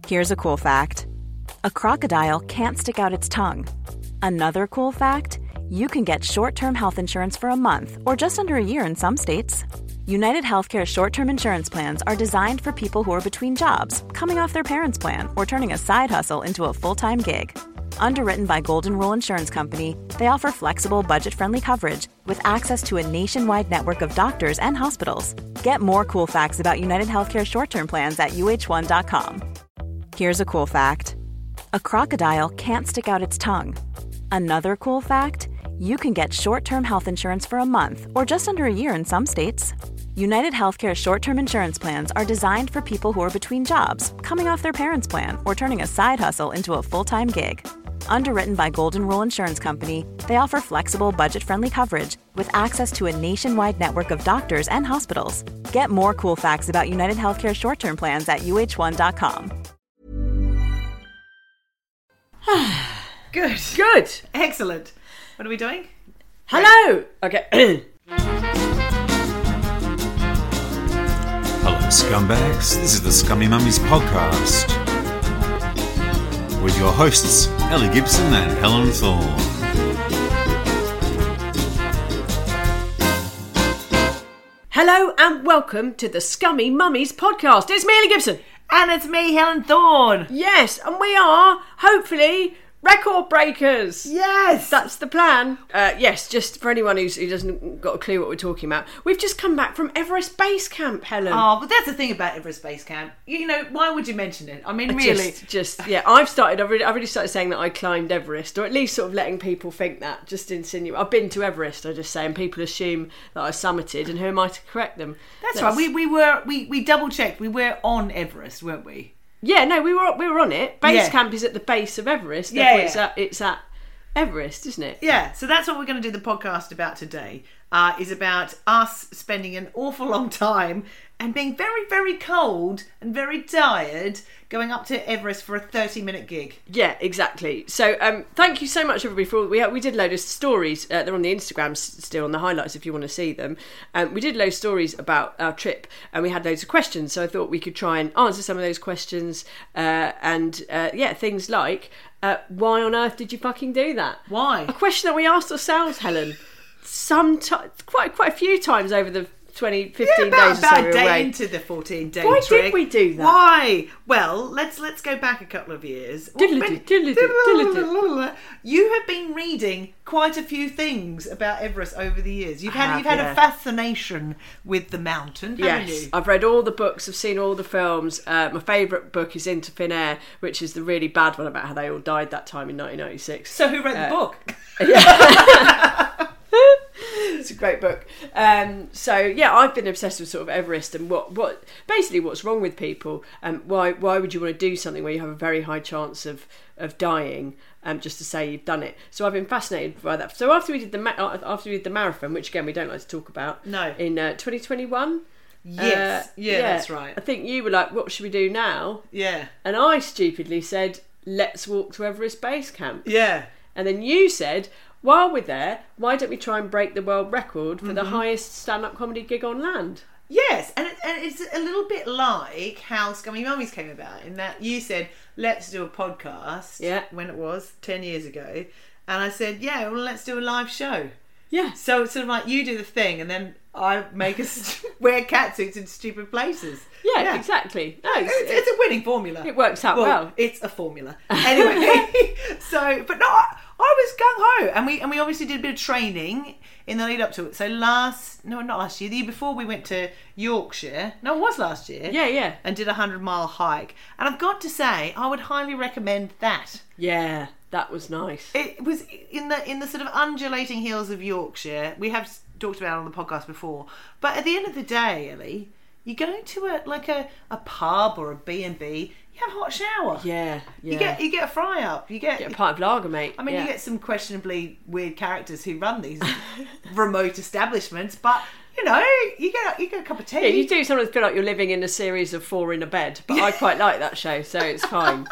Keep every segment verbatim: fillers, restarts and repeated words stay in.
Here's a cool fact. A crocodile can't stick out its tongue. Another cool fact, you can get short-term health insurance for a month or just under a year in some states. United Healthcare short-term insurance plans are designed for people who are between jobs, coming off their parents' plan, or turning a side hustle into a full-time gig. Underwritten by Golden Rule Insurance Company, they offer flexible, budget-friendly coverage with access to a nationwide network of doctors and hospitals. Get more cool facts about United Healthcare short-term plans at U H one dot com. Here's a cool fact. A crocodile can't stick out its tongue. Another cool fact, you can get short-term health insurance for a month or just under a year in some states. United Healthcare short-term insurance plans are designed for people who are between jobs, coming off their parents' plan, or turning a side hustle into a full-time gig. Underwritten by Golden Rule Insurance Company, they offer flexible, budget-friendly coverage with access to a nationwide network of doctors and hospitals. Get more cool facts about United Healthcare short-term plans at U H one dot com. Good. Good. Excellent. What are we doing? Hello. Okay. Hello, scumbags. This is the Scummy Mummies podcast with your hosts, Ellie Gibson and Helen Thorne. Hello and welcome to the Scummy Mummies podcast. It's me, Ellie Gibson. And it's me, Helen Thorne. Yes, and we are, hopefully, record breakers. Yes. That's the plan. Uh, yes, just for anyone who's, who doesn't got a clue what we're talking about, we've just come back from Everest Base Camp, Helen. Oh, but that's the thing about Everest Base Camp. You know, why would you mention it? I mean, really. Just, just yeah, I've started, I've really, I've really started saying that I climbed Everest, or at least sort of letting people think that, just insinuate. I've been to Everest, I just say, and people assume that I summited, and who am I to correct them? That's, that's right, we, we were, we, we double checked, we were on Everest, weren't we? Yeah, no, we were we were on it. Base yeah. camp is at the base of Everest. Yeah, yeah. It's at, it's at Everest, isn't it? Yeah, so that's what we're going to do the podcast about today, uh, is about us spending an awful long time and being very, very cold and very tired going up to Everest for a thirty-minute gig. Yeah, exactly. So um, thank you so much, everybody, for all... We, we did a load of stories. Uh, they're on the Instagram still, on the highlights, if you want to see them. Um, we did a load of stories about our trip, and we had loads of questions, so I thought we could try and answer some of those questions. Uh, and, uh, yeah, things like, uh, why on earth did you fucking do that? Why? A question that we asked ourselves, Helen, some t- quite, quite a few times over the twenty, fifteen yeah, about, days or so about we a were day away. into the fourteen day Why trick. did we do that? Why? Well, let's let's go back a couple of years. Diddle-a-doo, diddle-a-doo, diddle-a-doo. You have been reading quite a few things about Everest over the years. You've had have, you've had yeah. a fascination with the mountain, haven't Yes, you? I've read all the books, I've seen all the films. Uh, my favourite book is Into Thin Air, which is the really bad one about how they all died that time in nineteen ninety-six. So who read Uh, the book? Yeah. It's a great book. Um, so yeah, I've been obsessed with sort of Everest and what, what basically what's wrong with people, and why why would you want to do something where you have a very high chance of of dying, um, just to say you've done it. So I've been fascinated by that. So after we did the ma- after we did the marathon, which again we don't like to talk about, No. in uh, twenty twenty-one. Yes, uh, yeah, that's right. I think you were like, "What should we do now?" Yeah, And I stupidly said, "Let's walk to Everest Base Camp." yeah. And then you said, while we're there, why don't we try and break the world record for Mm-hmm. the highest stand-up comedy gig on land? Yes, and, it, and it's a little bit like how Scummy Mummies came about, in that you said, let's do a podcast, Yeah. when it was, ten years ago, and I said, yeah, well, let's do a live show. Yeah. So it's sort of like you do the thing, and then I make us wear catsuits in stupid places. Yeah, exactly. No, It's, it's a winning formula. It works out well. It's a formula. Anyway, so, but no, I, I was gung-ho, and we and we obviously did a bit of training in the lead up to it. So last, no, not last year, the year before, we went to Yorkshire. No, it was last year. Yeah, yeah. And did a hundred mile hike. And I've got to say, I would highly recommend that. Yeah, that was nice. It was in the in the sort of undulating hills of Yorkshire. We have talked about it on the podcast before. But at the end of the day, Ellie, you go to a like a, a pub or a B and B, you have a hot shower. Yeah, yeah. You get you get a fry up. You get, Get a pint of lager, mate. I mean, yeah. you get some questionably weird characters who run these remote establishments, but you know, you get you get a cup of tea. Yeah, you do sometimes feel like you're living in a series of four in a bed, but I quite like that show, so it's fine.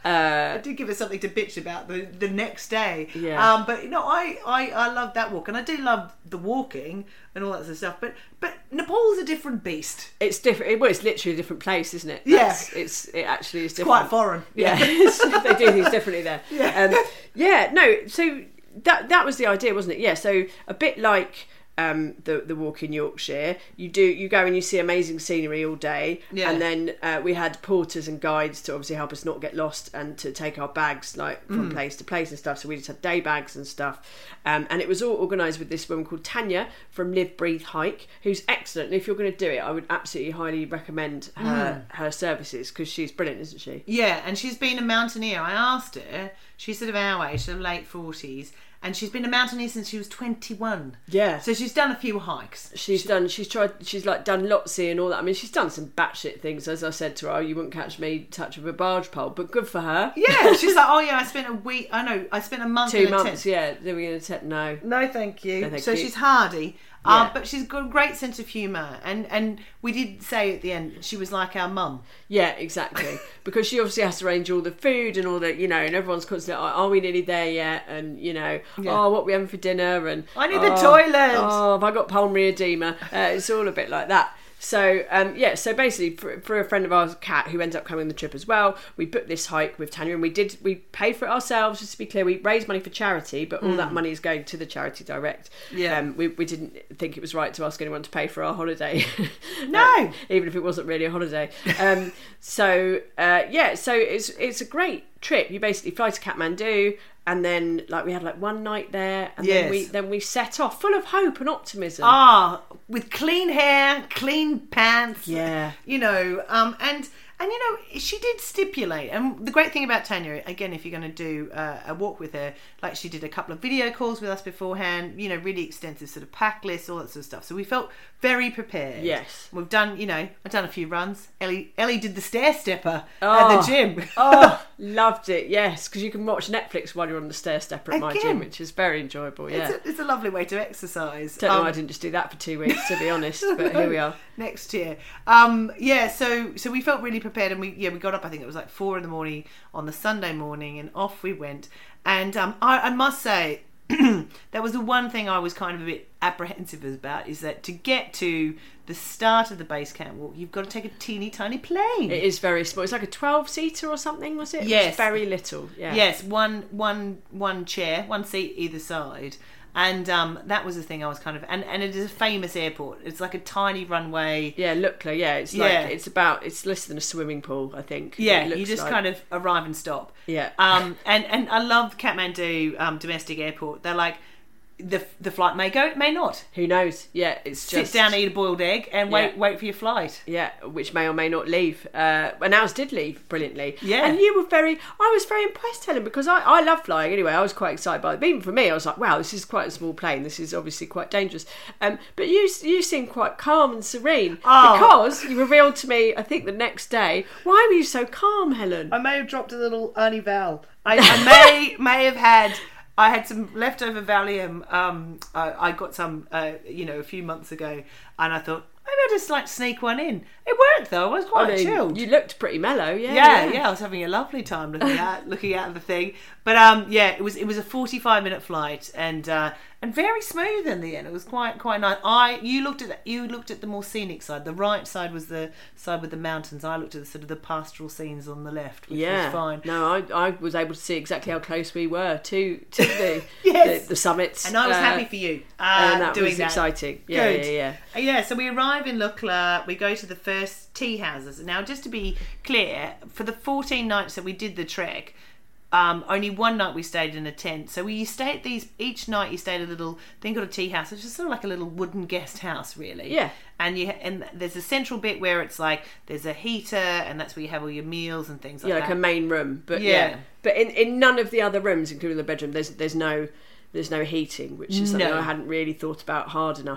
Uh, I did give her something to bitch about the, the next day. Yeah. Um, but you know, I, I, I love that walk, and I do love the walking and all that sort of stuff. But but Nepal's a different beast. It's different. Well, it's literally a different place, isn't it? Yeah. That's, it's it actually is It's different. quite foreign. Yeah, they do things differently there. Yeah. Um, yeah. No. So that that was the idea, wasn't it? Yeah. So a bit like. Um, the the walk in Yorkshire, you do you go and you see amazing scenery all day, Yeah. and then uh, we had porters and guides to obviously help us not get lost and to take our bags like from Mm. place to place and stuff. So we just had day bags and stuff, um, and it was all organised with this woman called Tanya from Live Breathe Hike, who's excellent. And if you're going to do it, I would absolutely highly recommend her Mm. her services because she's brilliant, isn't she? Yeah, and she's been a mountaineer. I asked her. She's sort of our age, sort of late forties, and she's been a mountaineer since she was twenty-one. Yeah. So she's done a few hikes. She's done. She's tried. She's like done Lotsie and all that. I mean, she's done some batshit things. As I said to her, oh, you wouldn't catch me touch of a barge pole, but good for her. Yeah, she's like, oh yeah, I spent a week. I know, I spent a month. Two in a months. tent. Yeah, doing an attempt. No. No, thank you. No, thank so you. she's hardy, um, Yeah. but she's got a great sense of humour, and and we did say at the end she was like our mum. Yeah, exactly. Because she obviously has to arrange all the food and all the, you know, and everyone's constantly, like, are we nearly there yet? And, you know, Yeah. oh, what are we having for dinner? And I need oh, the toilet. Oh, have I got pulmonary edema? Uh, it's all a bit like that. So, um, yeah, so basically for, for a friend of ours, Kat, who ended up coming on the trip as well, we booked this hike with Tanya and we did, we paid for it ourselves, just to be clear. We raised money for charity, but all that money is going to the charity direct. Yeah. Um, we, we didn't think it was right to ask anyone to pay for our holiday. No. Um, even if it wasn't really a holiday. Um, so, uh, yeah, so it's it's a great trip. You basically fly to Kathmandu, and then like we had like one night there, and Yes. then we then we set off full of hope and optimism. Ah, with clean hair, clean pants. Yeah. You know, um, and and you know, she did stipulate. And the great thing about Tanya, again, if you're going to do uh, a walk with her, like she did a couple of video calls with us beforehand. You know, really extensive sort of pack list, all that sort of stuff. So we felt very prepared. Yes. We've done, you know, I've done a few runs. Ellie, Ellie did the stair stepper at Oh. the gym. Oh, loved it, yes, because you can watch Netflix while you're on the stair stepper at my Again. gym, which is very enjoyable. Yeah, It's, a, it's a lovely way to exercise. don't know Um, why I didn't just do that for two weeks, to be honest, but here we are. Next year. Um, yeah, so so we felt really prepared, and we yeah we got up. I think it was like four in the morning on the Sunday morning, and off we went. And um, I, I must say, that was the one thing I was kind of a bit apprehensive about, is that to get to the start of the base camp walk, you've got to take a teeny tiny plane. It is very small. It's like a twelve seater or something, was it? It Yes. was very little. Yeah. Yes, one one one chair, one seat either side. And um, that was the thing I was kind of... And, and it is a famous airport. It's like a tiny runway. Yeah, Lukla, yeah. It's like, Yeah. it's about, it's less than a swimming pool, I think. Yeah, it looks you just like. kind of arrive and stop. Yeah. Um, and, and I love Kathmandu um, domestic airport. They're like, the the flight may go, it may not. Who knows? Yeah, it's Sit just... down, eat a boiled egg, and wait Yeah. wait for your flight. Yeah, which may or may not leave. Uh, and ours did leave brilliantly. Yeah. And you were very... I was very impressed, Helen, because I, I love flying anyway. I was quite excited by it. But even for me, I was like, wow, this is quite a small plane. This is obviously quite dangerous. Um, but you you seemed quite calm and serene. Oh. Because you revealed to me, I think the next day, why were you so calm, Helen? I may have dropped a little Ernie Val. I, I may may have had... I had some leftover Valium. Um, I, I got some, uh, you know, a few months ago, and I thought maybe I'll just like sneak one in. It worked though. I was quite I mean, chilled. you looked pretty mellow, yeah. yeah, yeah, I was having a lovely time looking at looking at the thing. But um, yeah, it was it was a forty-five minute flight, and uh, and very smooth in the end. It was quite quite nice. I you looked at you looked at the more scenic side. The right side was the side with the mountains. I looked at the sort of the pastoral scenes on the left, which Yeah, was fine. no, I I was able to see exactly how close we were to to the Yes. the, the summits, And I was uh, happy for you uh, and that doing was that. exciting. Yeah, Good. yeah, yeah. Uh, Yeah, so we arrive in Lukla, we go to the first tea houses. Now, just to be clear, for the fourteen nights that we did the trek, um, only one night we stayed in a tent. So we stayed at these, each night you stayed at a little thing called a tea house, which is sort of like a little wooden guest house, really. Yeah. And you and there's a central bit where it's like, there's a heater, and that's where you have all your meals and things like Yeah, that. like a main room, but Yeah. yeah, but in, in none of the other rooms, including the bedroom, there's there's no there's no heating, which is something No. I hadn't really thought about hard enough.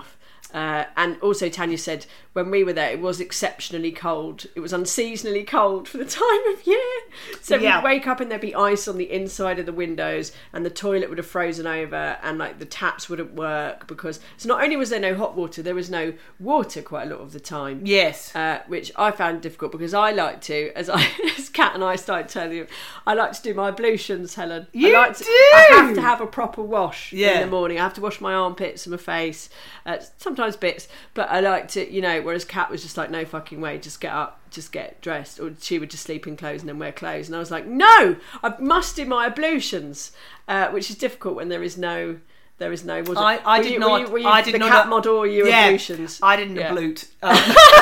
Uh, and also Tanya said when we were there it was exceptionally cold. It was unseasonably cold for the time of year. So Yeah. we'd wake up and there'd be ice on the inside of the windows and the toilet would have frozen over and like the taps wouldn't work because so not only was there no hot water, there was no water quite a lot of the time. Yes. Uh, which I found difficult because I like to, as I as Kat and I started telling you, I like to do my ablutions, Helen. You I like to, do? I have to have a proper wash Yeah. in the morning. I have to wash my armpits and my face, uh, sometimes bits, but I like to, you know, whereas Kat was just like, no fucking way, just get up, just get dressed, or she would just sleep in clothes and then wear clothes. And I was like, no, I must do my ablutions, uh, which is difficult when there is no... There is no. Was it, I, I were did you, not. Were you, were you I did the not. cat model or you yeah, ablutions? I didn't Yeah. ablute. Um,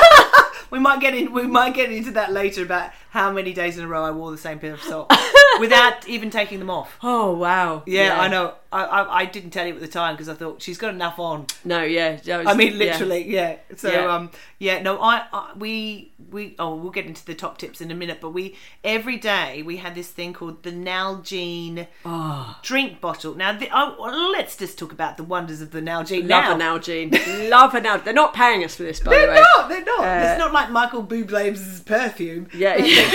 we might get in. We might get into that later about how many days in a row I wore the same pair of socks without even taking them off. Oh wow! Yeah, I know. I, I I didn't tell you at the time because I thought she's got enough on. No, yeah. I, was, I mean, yeah. literally, yeah. So, Yeah. um, yeah, no, I, I, we, we, oh, we'll get into the top tips in a minute, but we, every day we had this thing called the Nalgene Oh. drink bottle. Now, the, oh, well, let's just talk about the wonders of the Nalgene Love now. a Nalgene. Love a Nalgene. They're not paying us for this, by They're the way. not, they're not. Uh, it's not like Michael Bublé's perfume. Yeah. yeah.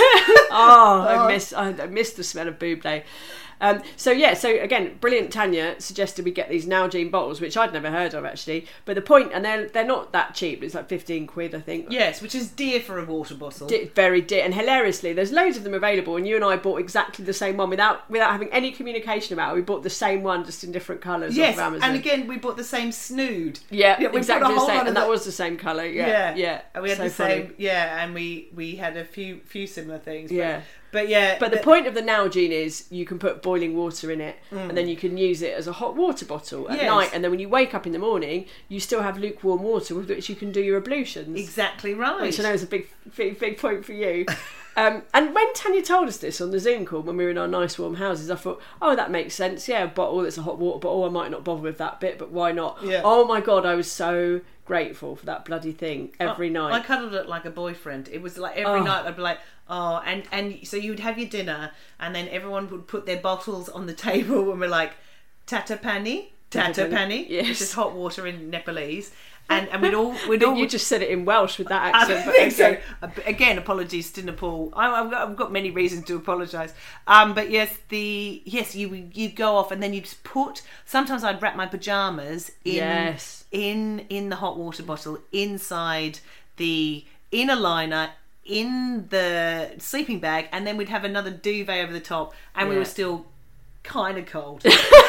oh, I miss. I, I miss the smell of Bublé. Um, so yeah, so again, brilliant. Tanya suggested we get these Nalgene bottles, which I'd never heard of actually. But the point, and they're they're not that cheap. It's like fifteen quid, I think. Yes, which is dear for a water bottle. Di- very dear, and hilariously, there's loads of them available. And you and I bought exactly the same one without without having any communication about it. We bought the same one, just in different colours. Yes, off of Amazon. and again, we bought the same snood. yeah, we bought exactly a the whole same, lot of and that the- was the same colour. Yeah, Yeah, yeah, And we had So the funny. same, yeah, and we we had a few few similar things. But, Yeah. but yeah, But the point of the Nalgene is you can put boiling water in it and then you can use it as a hot water bottle at Yes. night, and then when you wake up in the morning you still have lukewarm water with which you can do your ablutions. exactly right. Which I know is a big big, big point for you. Um, and when Tanya told us this on the Zoom call when we were in our nice warm houses, I thought, oh, that makes sense. Yeah, a bottle that's a hot water bottle. I might not bother with that bit, but why not? Yeah. Oh my God, I was so grateful for that bloody thing every I, night. I cuddled it like a boyfriend. It was like every Oh. night I'd be like, oh, and and so you would have your dinner, and then everyone would put their bottles on the table, and we're like, tata pani, tata Tata pani, pani, yes. which is hot water in Nepalese, and and we'd all we'd But all you just said it in Welsh with that I accent. but think so. okay. Uh, Again, apologies to Nepal. I, I've, got, I've got many reasons to apologise. Um, but yes, the yes, you you'd go off and then you'd put. Sometimes I'd wrap my pajamas in Yes. in in the hot water bottle inside the inner liner in the sleeping bag, and then we'd have another duvet over the top, and we Yeah. were still kind of cold.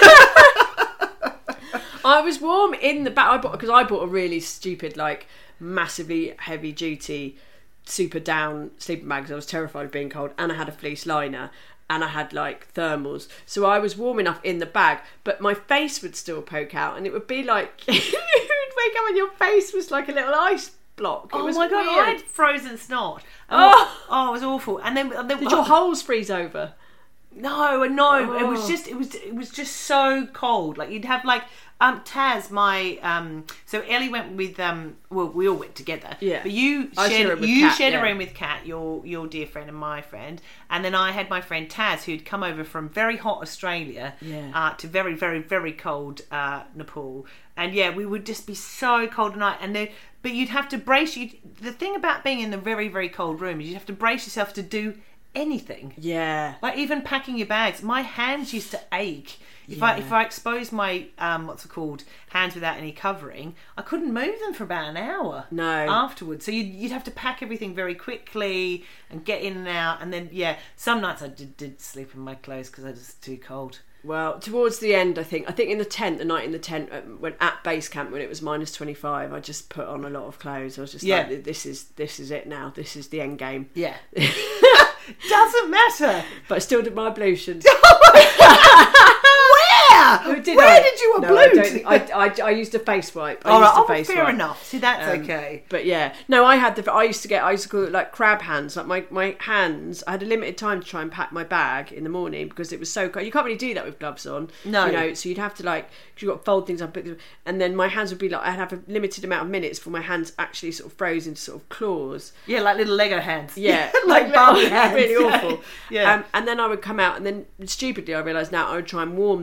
I was warm in the back. I bought because I bought a really stupid, like massively heavy duty, super down sleeping bag. 'Cause I was terrified of being cold, and I had a fleece liner, and I had like thermals, so I was warm enough in the bag. But my face would still poke out, and it would be like you would wake up and your face was like a little ice block. It Oh was my god, weird. I had frozen snot. And Oh. what- oh, it was awful. And then, and then Did your holes freeze over? No, no, it was Oh. just it was it was just so cold. Like you'd have like um Taz, my um so Ellie went with um well we all went together. Yeah. But you I shared a shared room with you Kat, shared yeah. a room with Kat, your your dear friend and my friend, and then I had my friend Taz who'd come over from very hot Australia Yeah. uh, to very very very cold uh, Nepal, and yeah we would just be so cold at night, and then but you'd have to brace you. The thing about being in the very very cold room is you have to brace yourself to do anything. Yeah. Like even packing your bags, my hands used to ache. If I Yeah. if I exposed my um what's it called hands without any covering, I couldn't move them for about an hour. No. Afterwards, so you'd you'd have to pack everything very quickly and get in and out, and then yeah, some nights I did did sleep in my clothes because I was just too cold. Well, towards the end, I think. I think in the tent, the night in the tent, uh, when at base camp when it was minus twenty five, I just put on a lot of clothes. I was just Yeah. like, "This is this is it now. This is the end game." Yeah, doesn't matter. But I still did my ablutions. Where? Oh, did Where I? did you No, I, ablute? don't think, I, I, I used a face wipe. I All right, used a oh, face fair wipe. enough. See, that's Um, okay. But yeah, no, I had the. I used to get. I used to call it like crab hands. Like my, my hands. I had a limited time to try and pack my bag in the morning because it was so cold. You can't really do that with gloves on. No. you know. So you'd have to like you got to fold things up, and then my hands would be like I'd have a limited amount of minutes for my hands actually sort of froze into sort of claws. Yeah, like little Lego hands. Yeah, like Barbie hands. really Yeah. awful. Yeah. Um, and then I would come out, and then stupidly I realised now I would try and warm them on the heater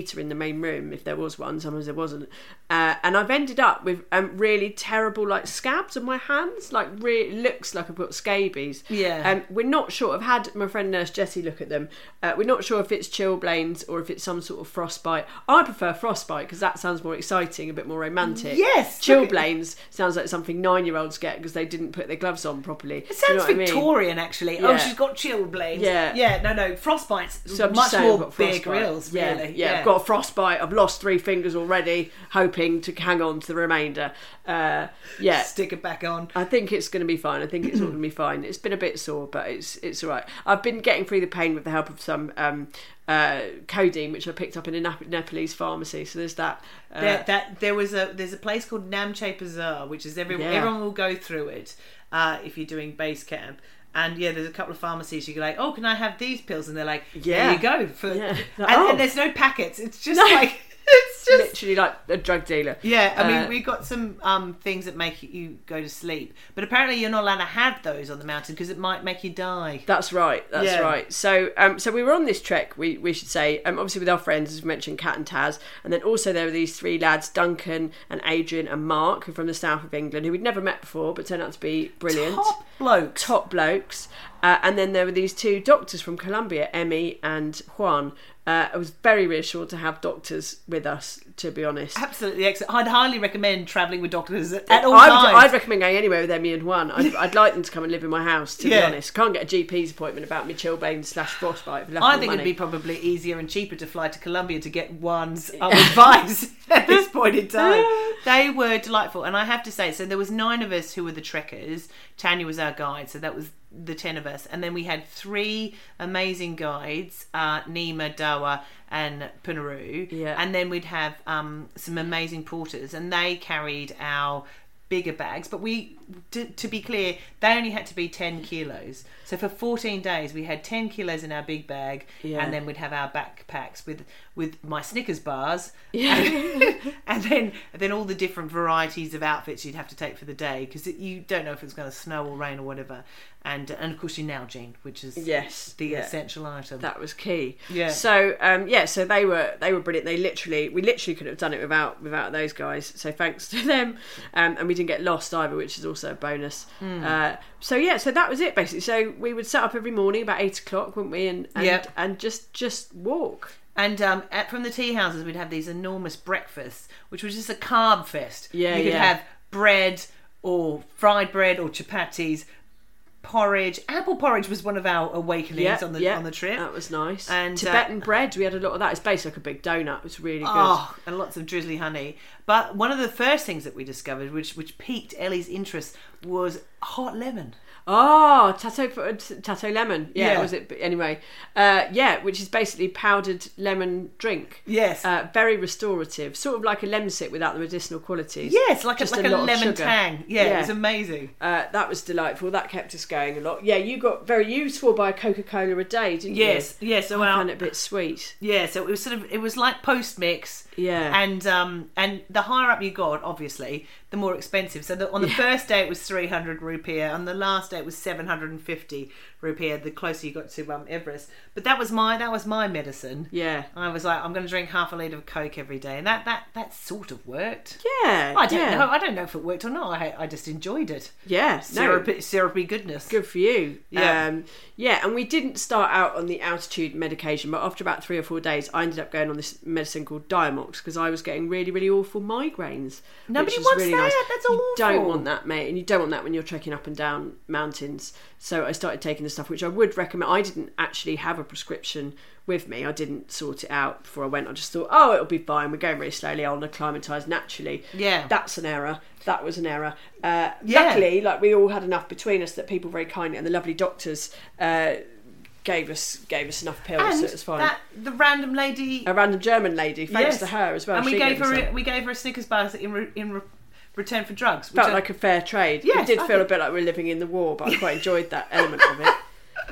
heater in the main room if there was one. Sometimes there wasn't. Uh, and I've ended up with um, really terrible like scabs on my hands. Like really looks like I've got scabies. Yeah. Um, we're not sure. I've had my friend Nurse Jessie look at them. Uh, we're not sure if it's chilblains or if it's some sort of frostbite. I prefer frostbite because that sounds more exciting, a bit more romantic. Yes. Chilblains sounds like something nine-year-olds get because they didn't put their gloves on properly. It sounds you know what I mean? Victorian, actually. Yeah. Oh, she's got chilblains. Yeah. Yeah, no, no. Frostbite's So I'm just much saying more I've got Bear frostbite. Grylls, yeah, really. Yeah, I've got a frostbite. I've lost three fingers already, hoping to hang on to the remainder. Uh, yeah. Stick it back on. I think it's going to be fine. I think it's all going to be fine. It's been a bit sore, but it's it's all right. I've been getting through the pain with the help of some um, uh, codeine, which I picked up in a Nep- Nepalese pharmacy. So there's that. Uh, There, that there was a there's a place called Namche Bazaar, which is every, Yeah. everyone will go through it uh, if you're doing base camp. And yeah, there's a couple of pharmacies you go like, oh, can I have these pills? And they're like, Yeah. there you go. For, Yeah. and, Oh. and there's no packets. It's just No. like it's just literally like a drug dealer. yeah. I mean, Uh, we got some um, things that make you go to sleep, but apparently you're not allowed to have those on the mountain because it might make you die. That's right. That's Yeah. right. So, um, so we were on this trek. We we should say, um, obviously with our friends, as we mentioned, Kat and Taz, and then also there were these three lads, Duncan and Adrian and Mark, who are from the south of England, who we'd never met before, but turned out to be brilliant, Top blokes. top blokes. Uh, and then there were these two doctors from Colombia, Emmy and Juan. Uh, I was very reassured to have doctors with us, to be honest. Absolutely excellent. I'd highly recommend travelling with doctors at, at all I would, times. I'd recommend going anywhere with Emmy and Juan. I'd, I'd like them to come and live in my house, to be Yeah. honest. Can't get a G P's appointment about me chilblains slash frostbite. for less I more think it'd money. be probably easier and cheaper to fly to Colombia to get one's um, advice at this point in time. They were delightful, and I have to say, so there was nine of us who were the trekkers. Tanya was our guide, so that was the ten of us, and then we had three amazing guides, uh, Nima, Dawa, and Punaru, Yeah. and then we'd have um, some amazing porters, and they carried our bigger bags, but we to, to be clear, they only had to be ten kilos. So for fourteen days we had ten kilos in our big bag, Yeah. and then we'd have our backpacks with with my Snickers bars, Yeah. and, and then then all the different varieties of outfits you'd have to take for the day, because you don't know if it's going to snow or rain or whatever, and and of course your Nalgene, which is Yes, the yeah. essential item. That was key. Yeah. So um, yeah, so they were they were brilliant. They literally we literally couldn't have done it without without those guys. So thanks to them, um, and we didn't get lost either, which is also a bonus. Hmm. Uh, so yeah, so that was it basically. So we would set up every morning about eight o'clock, wouldn't we? And and, Yep. and just just walk. And um, at, from the tea houses, we'd have these enormous breakfasts, which was just a carb fest. Yeah, you could yeah. have bread or fried bread or chapatis, porridge. Apple porridge was one of our awakenings Yeah, on the yeah, on the trip. That was nice. And, uh, Tibetan bread, we had a lot of that. It's basically like a big donut. It was really good. Oh, and lots of drizzly honey. But one of the first things that we discovered, which which piqued Ellie's interest, was hot lemon. Oh, tato, tato lemon. Yeah, Yeah. was it? Anyway, uh, yeah, which is basically powdered lemon drink. Yes. Uh, very restorative, sort of like a lemsip without the medicinal qualities. Yes, like a, Just like a, lot of lemon sugar. tang. Yeah, Yeah. it was amazing. Uh, that was delightful. That kept us going a lot. Yeah, you got very useful by a Coca-Cola a day, didn't Yes, you? yes. So I our- found it a bit sweet. Yeah, so it was sort of it was like post mix. Yeah. And um and the higher up you got, obviously, the more expensive. So the, on the Yeah. first day it was three hundred rupiah, on the last day it was seven hundred fifty rupiah. The closer you got to um Everest, but that was my that was my medicine. Yeah. I was like, I'm going to drink half a litre of Coke every day, and that that that sort of worked. Yeah. I don't yeah. know. I don't know if it worked or not. I I just enjoyed it. Yeah. No. Syrupy, syrupy goodness. Good for you. Yeah. Um, yeah, and we didn't start out on the altitude medication, but after about three or four days, I ended up going on this medicine called Diamox because I was getting really, really awful migraines. Nobody which was wants really that. Nice. That's you awful. don't want that, mate, and you don't want that when you're trekking up and down mountains. So I started taking the stuff, which I would recommend. I didn't actually have a prescription with me. I didn't sort it out before I went. I just thought, oh, it'll be fine. We're going really slowly. I'll acclimatise naturally. Yeah. That's an error. That was an error. Uh, Yeah. Luckily, like we all had enough between us that people very kindly and the lovely doctors uh, gave us gave us enough pills, And so it was fine. that the random lady. A random German lady, thanks Yes. to her as well. And we she gave us her some. a, we gave her a Snickers bar in re, in re, return for drugs. which Felt I- like a fair trade. Yes, it did I feel think- a bit like we were living in the war, but I quite enjoyed that element of it.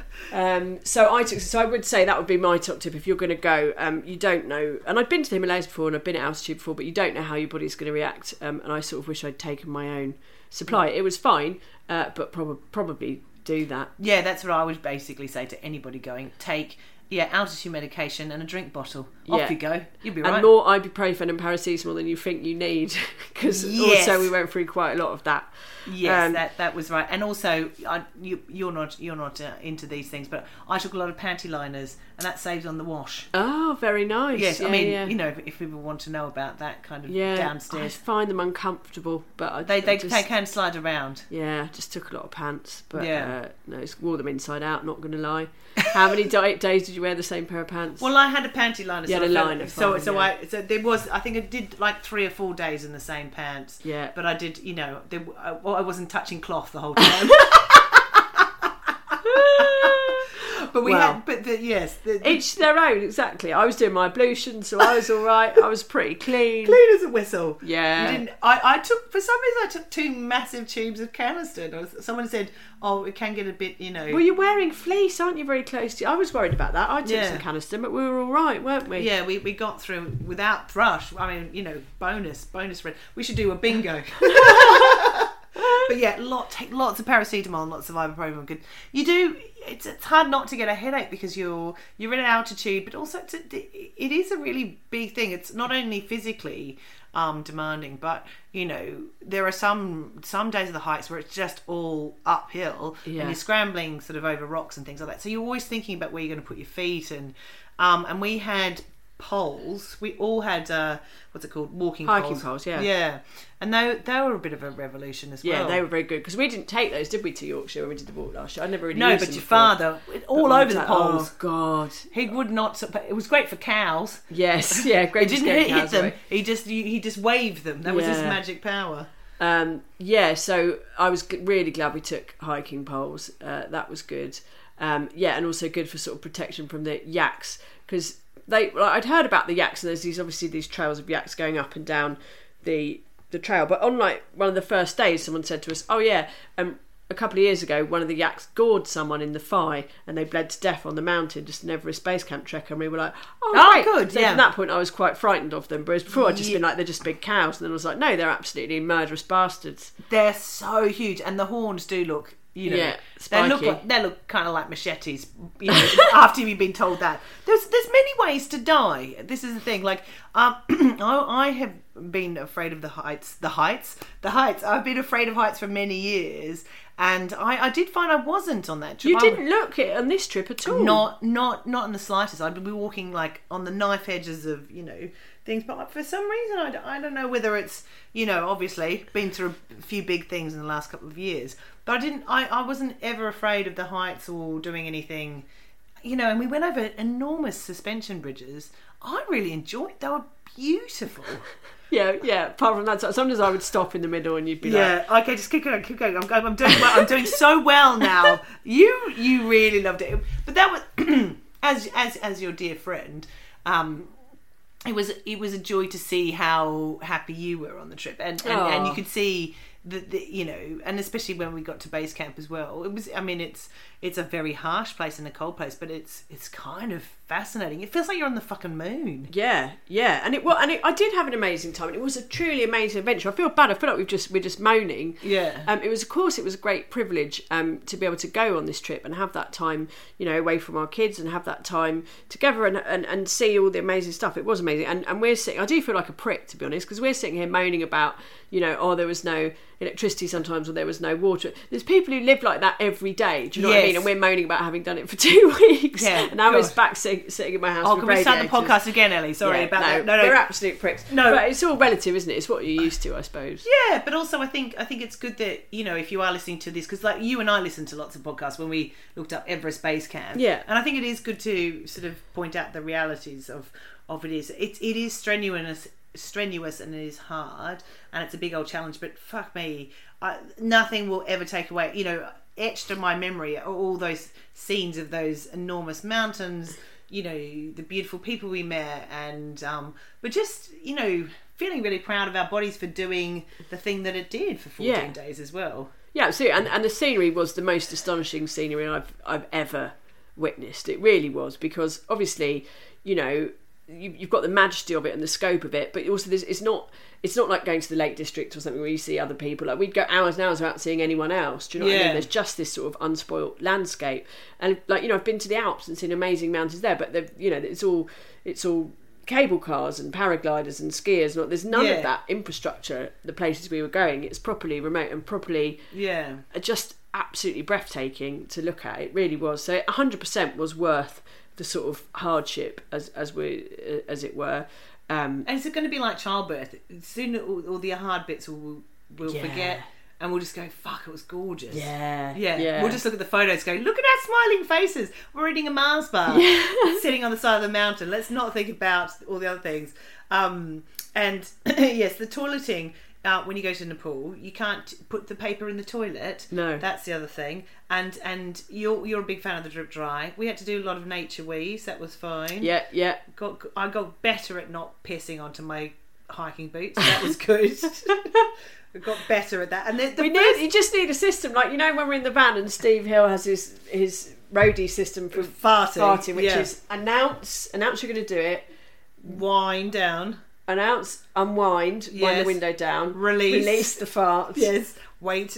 Um, so I took. So I would say that would be my top tip if you're going to go. Um, you don't know, and I've been to the Himalayas before, and I've been at altitude before, but you don't know how your body's going to react. Um, and I sort of wish I'd taken my own supply. It was fine, uh, but prob- probably do that. Yeah, that's what I would basically say to anybody going. Take Yeah, altitude medication and a drink bottle. Yeah. Off you go. You'll be right. And more ibuprofen and paracetamol than you think you need, because Yes. also we went through quite a lot of that. Yes, Um, that that was right. And also, I, you, you're not you're not uh, into these things, but I took a lot of panty liners, and that saves on the wash. Oh, very nice. Yes, Yeah, I mean, yeah. you know, if, if people want to know about that kind of yeah, I downstairs, find them uncomfortable, but I, they I they, just, they can slide around. Yeah, just took a lot of pants, but Yeah. uh, no, it's wore them inside out. Not going to lie. How many di- days did you wear the same pair of pants? Well, I had a panty liner. You so had a I felt- liner, So fine, so yeah. I so there was I think I did like three or four days in the same pants. Yeah. But I did, you know, there, I, well, I wasn't touching cloth the whole time. But we Well. had, but the, yes, the, the, Each their own, exactly. I was doing my ablution, so I was all right. I was pretty clean. clean as a whistle. Yeah. You didn't. I, I took for some reason I took two massive tubes of Canesten. Or someone said, "Oh, it can get a bit, you know." Well, you're wearing fleece, aren't you? Very close to. I was worried about that. I took Yeah. some canister, but we were all right, weren't we? Yeah, we, we got through without thrush. I mean, you know, bonus bonus red. We should do a bingo. But yeah, lot take lots of paracetamol and lots of ibuprofen. Good. You do. It's it's hard not to get a headache because you're you're in altitude, but also it's a, it is a really big thing. It's not only physically um, demanding, but you know there are some some days of the hikes where it's just all uphill Yeah. and you're scrambling sort of over rocks and things like that. So you're always thinking about where you're going to put your feet and um, and we had poles. We all had uh, what's it called? Walking Hiking poles. poles, yeah. Yeah, and they they were a bit of a revolution as Yeah, well. they were very good because we didn't take those, did we, to Yorkshire when we did the walk last year? I never really No, used but them your before. father, all But my over the dad- poles. Oh God! He would not. It was great for cows. Yes, yeah, He great. didn't to scare hit, hit cows them. away. He just he just waved them. That was his Yeah. magic power. Um, yeah, so I was g- really glad we took hiking poles. Uh, that was good. Um, yeah, and also good for sort of protection from the yaks because they. Well, I'd heard about the yaks, and there's these obviously these trails of yaks going up and down the the trail. But on like one of the first days, someone said to us, "Oh yeah, um, a couple of years ago, one of the yaks gored someone in the thigh, and they bled to death on the mountain, just an Everest Base Camp trek." And we were like, "Oh, Oh, great." good, So yeah. from that point, I was quite frightened of them. Whereas before, I'd just Yeah. been like, "They're just big cows," and then I was like, "No, they're absolutely murderous bastards." They're so huge, and the horns do look. You know, Yeah, they look spiky. like, they look kind of like machetes. You know, after you've been told that, there's there's many ways to die. This is the thing. Like, um, I, I have been afraid of the heights. The heights, the heights. I've been afraid of heights for many years, and I, I did find I wasn't on that trip. You I- didn't look it on this trip at all. Not, not, not in the slightest. I'd be walking like on the knife edges of, you know, things. But for some reason, I, don't- I don't know whether it's, you know, obviously been through a few big things in the last couple of years. But I didn't. I, I wasn't ever afraid of the heights or doing anything, you know. And we went over enormous suspension bridges. I really enjoyed. They were beautiful. Yeah, yeah. Apart from that, sometimes I would stop in the middle, and you'd be like, Yeah. Okay. Just keep going. Keep going. I'm, going, I'm doing. Well, I'm doing so well now. You you really loved it, but that was as as as your dear friend. Um, it was it was a joy to see how happy you were on the trip, and and, and you Aw. could see the, the you know, and especially when we got to base camp as well. It was. I mean, it's it's a very harsh place and a cold place, but it's it's kind of fascinating. It feels like you're on the fucking moon. Yeah, yeah, and it well, and it, I did have an amazing time. It was a truly amazing adventure. I feel bad. I feel like we've just we're just moaning. Yeah. Um, it was, of course, it was a great privilege um to be able to go on this trip and have that time, you know, away from our kids and have that time together and and, and see all the amazing stuff. It was amazing, and and we're sitting. I do feel like a prick, to be honest, because we're sitting here moaning about, you know, oh, there was no electricity sometimes, or there was no water. There's people who live like that every day. Do you know what I Yes. mean? And we're moaning about having done it for two weeks. Yeah, And I was God. back sitting, sitting in my house. Oh, with can we start the radiators. podcast again, Ellie? Sorry Yeah, about no, that. No, no. They're absolute pricks. No. But it's all relative, isn't it? It's what you're used to, I suppose. Yeah, but also I think I think it's good that, you know, if you are listening to this, because like you and I listened to lots of podcasts when we looked up Everest Base Camp. Yeah. And I think it is good to sort of point out the realities of of it is it it is strenuous strenuous and it is hard and it's a big old challenge. But fuck me, I, nothing will ever take away. You know, etched in my memory are all those scenes of those enormous mountains. You know, the beautiful people we met, and um, but just, you know, feeling really proud of our bodies for doing the thing that it did for fourteen Yeah. days as well. Yeah, absolutely. And, and the scenery was the most astonishing scenery I've I've ever witnessed. It really was, because obviously, you know, you, you've got the majesty of it and the scope of it, but also there's, it's not it's not like going to the Lake District or something where you see other people. Like we'd go hours and hours without seeing anyone else. Do you know what I Yeah. mean? There's just this sort of unspoilt landscape, and like you know, I've been to the Alps and seen amazing mountains there, but they've you know, it's all it's all cable cars and paragliders and skiers. And there's none Yeah. of that infrastructure. The places we were going, it's properly remote and properly Yeah. just absolutely breathtaking to look at. It really was. So one hundred percent was worth the sort of hardship, as as we as it were. Um, And it's going to be like childbirth. Soon all, all the hard bits we'll, we'll Yeah. forget, and we'll just go, fuck, it was gorgeous. yeah, Yeah. yeah. We'll just look at the photos, go, look at our smiling faces. We're eating a Mars bar, sitting on the side of the mountain. Let's not think about all the other things. Um, and yes, the toileting. Uh, when you go to Nepal, you can't put the paper in the toilet. No. That's the other thing. And and you're you're a big fan of the drip dry. We had to do a lot of nature wees. That was fine. yeah, yeah. Got I got better at not pissing onto my hiking boots. That was good. I got better at that. And the, the We first- need. You just need a system, like you know when we're in the van and Steve Hill has his his roadie system for farting, farting, which yeah. is announce announce you're going to do it, wind down. announce, unwind, wind Yes. the window down, Release. release the farts, Yes. Wait.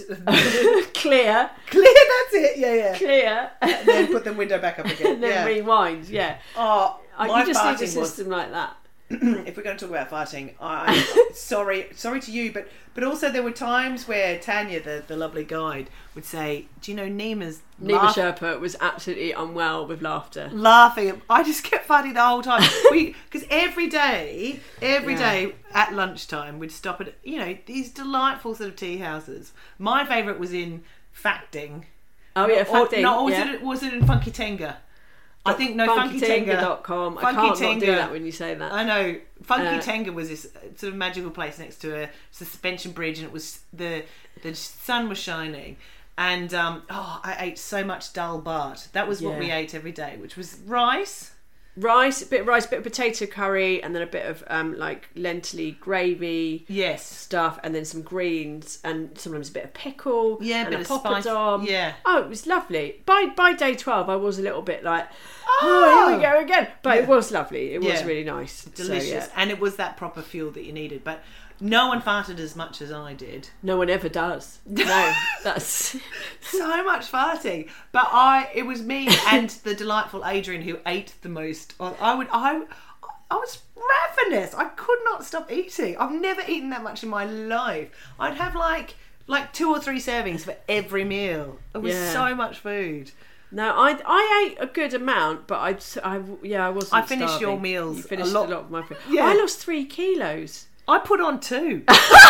clear, Clear. That's it. Yeah, yeah. clear, And then put the window back up again. and then yeah. rewind. Yeah, Oh, Uh, my you just need a farting was- system like that. if we're going to talk about farting, I, sorry, sorry to you, but but also there were times where Tanya, the, the lovely guide, would say, "Do you know Nima's Nima laugh- Sherpa was absolutely unwell with laughter. laughing?" I just kept farting the whole time. We because every day, every Yeah. day at lunchtime, we'd stop at you know these delightful sort of tea houses. My favourite was in Facting. Oh yeah, Or, Facting. no, or was, yeah. it, was it in Funky Tenga? I think no, Funky Tenga. funky tenga dot com. I Funky can't not Tenga. do that when you say that. I know. Funky Uh, Tenga was this sort of magical place next to a suspension bridge, and it was the the sun was shining, and um, oh, I ate so much dal bhat. That was what Yeah. we ate every day, which was rice. Rice, a bit of rice, bit of potato curry, and then a bit of um, like lentily gravy Yes. stuff, and then some greens, and sometimes a bit of pickle, Yeah, a and bit a of spice. poppadom. Yeah. Oh, it was lovely. By by day twelve, I was a little bit like, Oh, oh, here we go again. But Yeah. it was lovely. It was Yeah. really nice. Delicious, So, yeah. and it was that proper fuel that you needed. But no one farted as much as I did. No one ever does. No, that's So much farting, but I it was me and the delightful Adrian who ate the most. I would I I was ravenous. I could not stop eating. I've never eaten that much in my life. I'd have like like two or three servings for every meal. It was Yeah. so much food. no. I I ate a good amount, but I, I yeah I wasn't. I finished starving. your meals You finished a lot- a lot of my food. Yeah. I lost three kilos. I put on two.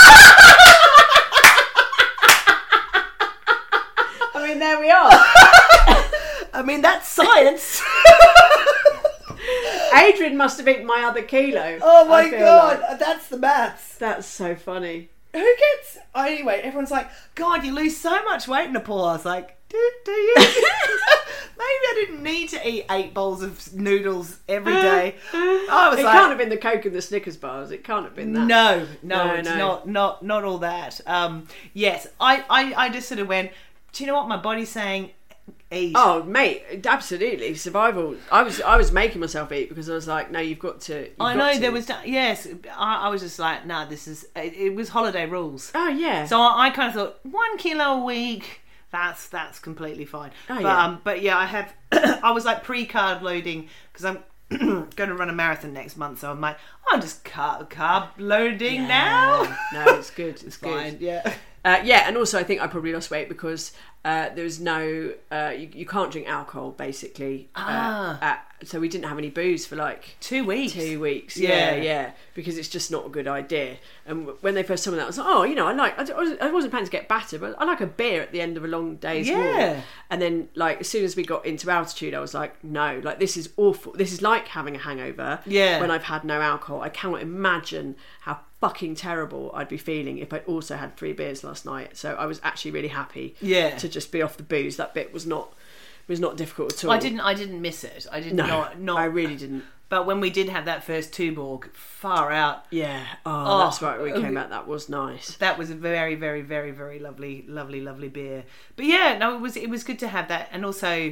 I mean, there we are. I mean that's science. Adrian must have eaten my other kilo. Oh my I feel god, like. that's the maths. That's so funny. Who gets anyway? Everyone's like, God, you lose so much weight in Nepal. I was like, do, do you? Maybe I didn't need to eat eight bowls of noodles every day. I was It like, can't have been the Coke and the Snickers bars. It can't have been that. no, no, No, it's no. not, not, not all that. Um, yes, I, I, I just sort of went. Do you know what my body's saying? Eat. Oh, mate, absolutely survival. I was, I was making myself eat because I was like, no, you've got to. You've I got know to. there was yes. I, I was just like, no, this is. It, it was holiday rules. Oh yeah. So I, I kind of thought one kilo a week. That's that's completely fine. Oh, but, yeah. um, but yeah, I have. I was like pre-carb loading because I'm going to run a marathon next month. So I'm like, I'm just carb, carb loading now. No, it's good. It's good. Fine. Yeah. Uh, yeah, and also I think I probably lost weight because uh, there was no, uh, you, you can't drink alcohol basically. Ah. Uh, at, so we didn't have any booze for like Two weeks. two weeks. Yeah. Yeah, yeah, because it's just not a good idea. And w- when they first told me that, I was like, oh, you know, I like, I d- I wasn't, I wasn't planning to get battered, but I like a beer at the end of a long day's Yeah. walk. And then like as soon as we got into altitude, I was like, no, like this is awful. This is like having a hangover. Yeah. When I've had no alcohol, I cannot imagine how fucking terrible I'd be feeling if I'd also had three beers last night. So I was actually really happy Yeah. to just be off the booze. That bit was not was not difficult at all. I didn't. I didn't miss it. I did No, not. Not. I really didn't. But when we did have that first Tuborg, far out. Yeah. Oh, Oh, that's right. We okay. came back. That was nice. That was a very, very, very, very lovely, lovely, lovely beer. But yeah, no, it was it was good to have that, and also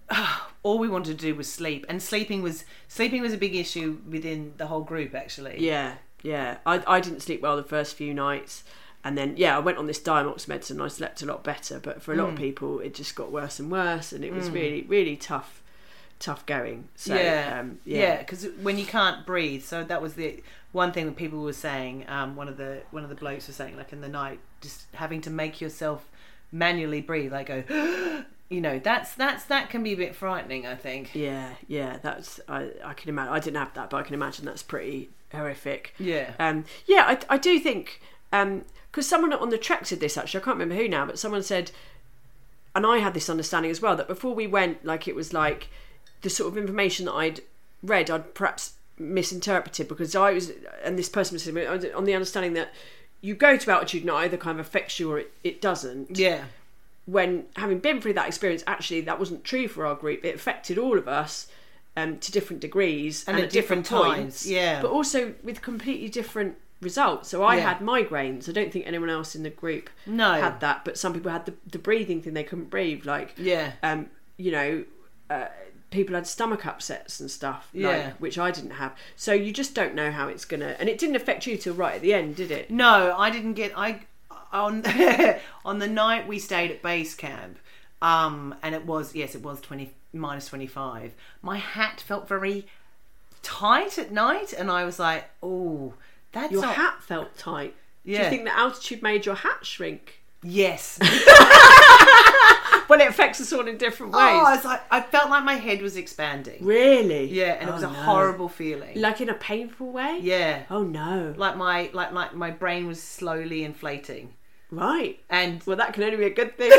all we wanted to do was sleep, and sleeping was sleeping was a big issue within the whole group, actually. Yeah, yeah. I I didn't sleep well the first few nights, and then yeah, I went on this Diamox medicine. And I slept a lot better, but for a lot Mm. of people, it just got worse and worse, and it was Mm. really really tough, tough going. So yeah, um, yeah, because when you can't breathe, so that was the one thing that people were saying. Um, one of the one of the blokes was saying, like in the night, just having to make yourself manually breathe, like go. You know, that's that's that can be a bit frightening, I think. Yeah, yeah, that's I, I can imagine. I didn't have that, but I can imagine that's pretty horrific. Yeah. Um, yeah, I, I do think because um, someone on the trek said this actually. I can't remember who now, but someone said, and I had this understanding as well, that before we went, like it was like the sort of information that I'd read, I'd perhaps misinterpreted because I was, and this person was on the understanding that you go to altitude and it either kind of affects you or it, it doesn't. Yeah. When having been through that experience, actually that wasn't true for our group. It affected all of us um, to different degrees and, and at, at different, different times. points, yeah, but also with completely different results. So I yeah. had migraines. I don't think anyone else in the group no. had that, but some people had the, the breathing thing. They couldn't breathe. Like yeah, um, you know, uh, people had stomach upsets and stuff. Yeah, like, which I didn't have. So you just don't know how it's gonna. And it didn't affect you till right at the end, did it? No, I didn't get. I on on the night we stayed at base camp. Um, and it was, yes, it was twenty minus twenty-five. My hat felt very tight at night, and I was like, oh, that's your not... hat felt tight. Yeah. Do you think the altitude made your hat shrink? Yes. Well, it affects us all in different ways. Oh, I was like, I felt like my head was expanding. Really? Yeah, and it Oh, was a no. horrible feeling. Like in a painful way? Yeah. Oh no. Like my like like my brain was slowly inflating. Right. And well, that can only be a good thing.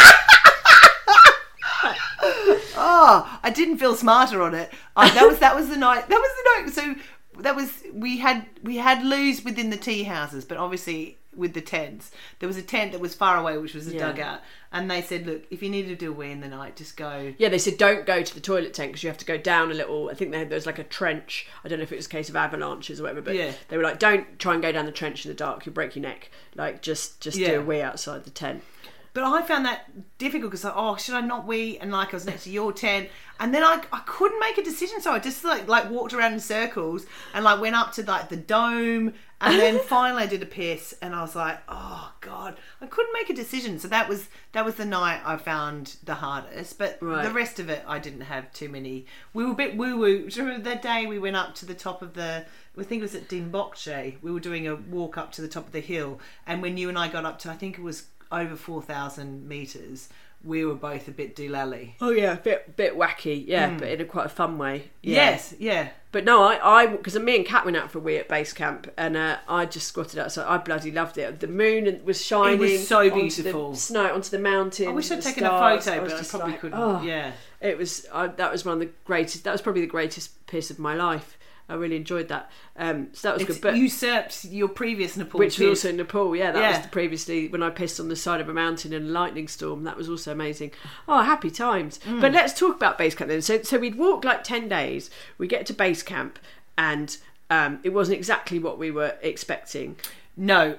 Oh, I didn't feel smarter on it. Uh, that was that was the night. That was the night. So that was we had we had loos within the tea houses, but obviously with the tents, there was a tent that was far away, which was a Yeah. dugout, and they said, "Look, if you need to do a wee in the night, just go." Yeah, they said don't go to the toilet tent because you have to go down a little. I think they had, there was like a trench. I don't know if it was a case of avalanches or whatever, but Yeah. they were like, don't try and go down the trench in the dark. You'll break your neck. Like just just Yeah. do a wee outside the tent. But I found that difficult because, like, oh, should I not wee? And like, I was next to your tent, and then I, I couldn't make a decision, so I just like like walked around in circles and like went up to like the dome, and then finally I did a piss, and I was like, oh god, I couldn't make a decision. So that was that was the night I found the hardest. But Right. the rest of it, I didn't have too many. We were a bit woo woo. Remember that day we went up to the top of the. I think it was at Dimbokche. We were doing a walk up to the top of the hill, and when you and I got up to, I think it was over four thousand metres, we were both a bit doolally. Oh yeah, a bit bit wacky, yeah, Mm. but in a quite a fun way. Yeah. Yes, yeah. But no, I, I, because me and Kat went out for a wee at base camp, and uh, I just squatted outside. I bloody loved it. The moon was shining. It was so onto beautiful. The snow onto the mountain. I wish I'd the taken stars. a photo, was but I just probably like, couldn't. Oh, Yeah. It was. I, that was one of the greatest. That was probably the greatest piss of my life. I really enjoyed that. Um, so that was It's good. But usurped your previous Nepal which was piss. also in Nepal, yeah. That Yeah. was the previously when I pissed on the side of a mountain in a lightning storm. That was also amazing. Oh, happy times. Mm. But let's talk about base camp then. So, so we'd walk like ten days. We get to base camp, and um, it wasn't exactly what we were expecting. No.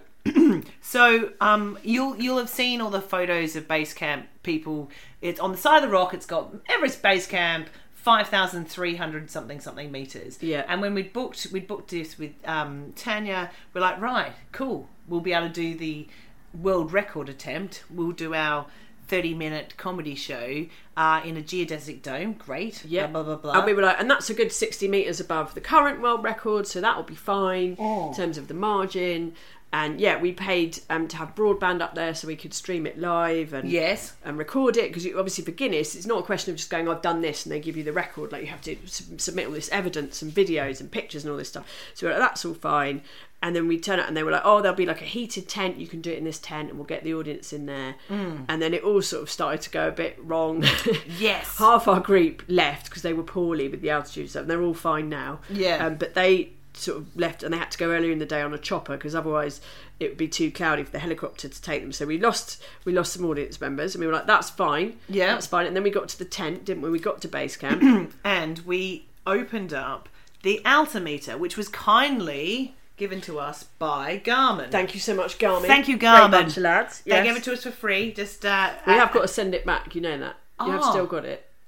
So um, you'll you'll have seen all the photos of base camp people. It's on the side of the rock. It's got Everest Base Camp, five thousand three hundred something something meters. Yeah. And when we booked we booked this with um, Tanya, we're like, right, cool. We'll be able to do the world record attempt. We'll do our thirty minute comedy show uh, in a geodesic dome. Great. Yeah. Blah blah blah. And we were like, and that's a good sixty metres above the current world record, so that will be fine Oh. in terms of the margin. And yeah, we paid um, to have broadband up there so we could stream it live and Yes. and record it, because obviously for Guinness it's not a question of just going, I've done this, and they give you the record. Like you have to sub- submit all this evidence and videos and pictures and all this stuff. So we're like, that's all fine. And then we turn out and they were like, oh, there'll be like a heated tent, you can do it in this tent and we'll get the audience in there. Mm. And then it all sort of started to go a bit wrong. Yes. Half our group left because they were poorly with the altitude stuff, and they're all fine now. Yeah. Um, but they sort of left, and they had to go earlier in the day on a chopper because otherwise it would be too cloudy for the helicopter to take them. So we lost we lost some audience members, and we were like, that's fine. Yeah. That's fine. And then we got to the tent, didn't we? We got to base camp. And we opened up the altimeter, which was kindly given to us by Garmin. Thank you so much, Garmin. Thank you, Great Garmin. bunch of lads. They Yes. gave it to us for free. Just uh, We have got to send it back, you know that. You have Oh. still got it.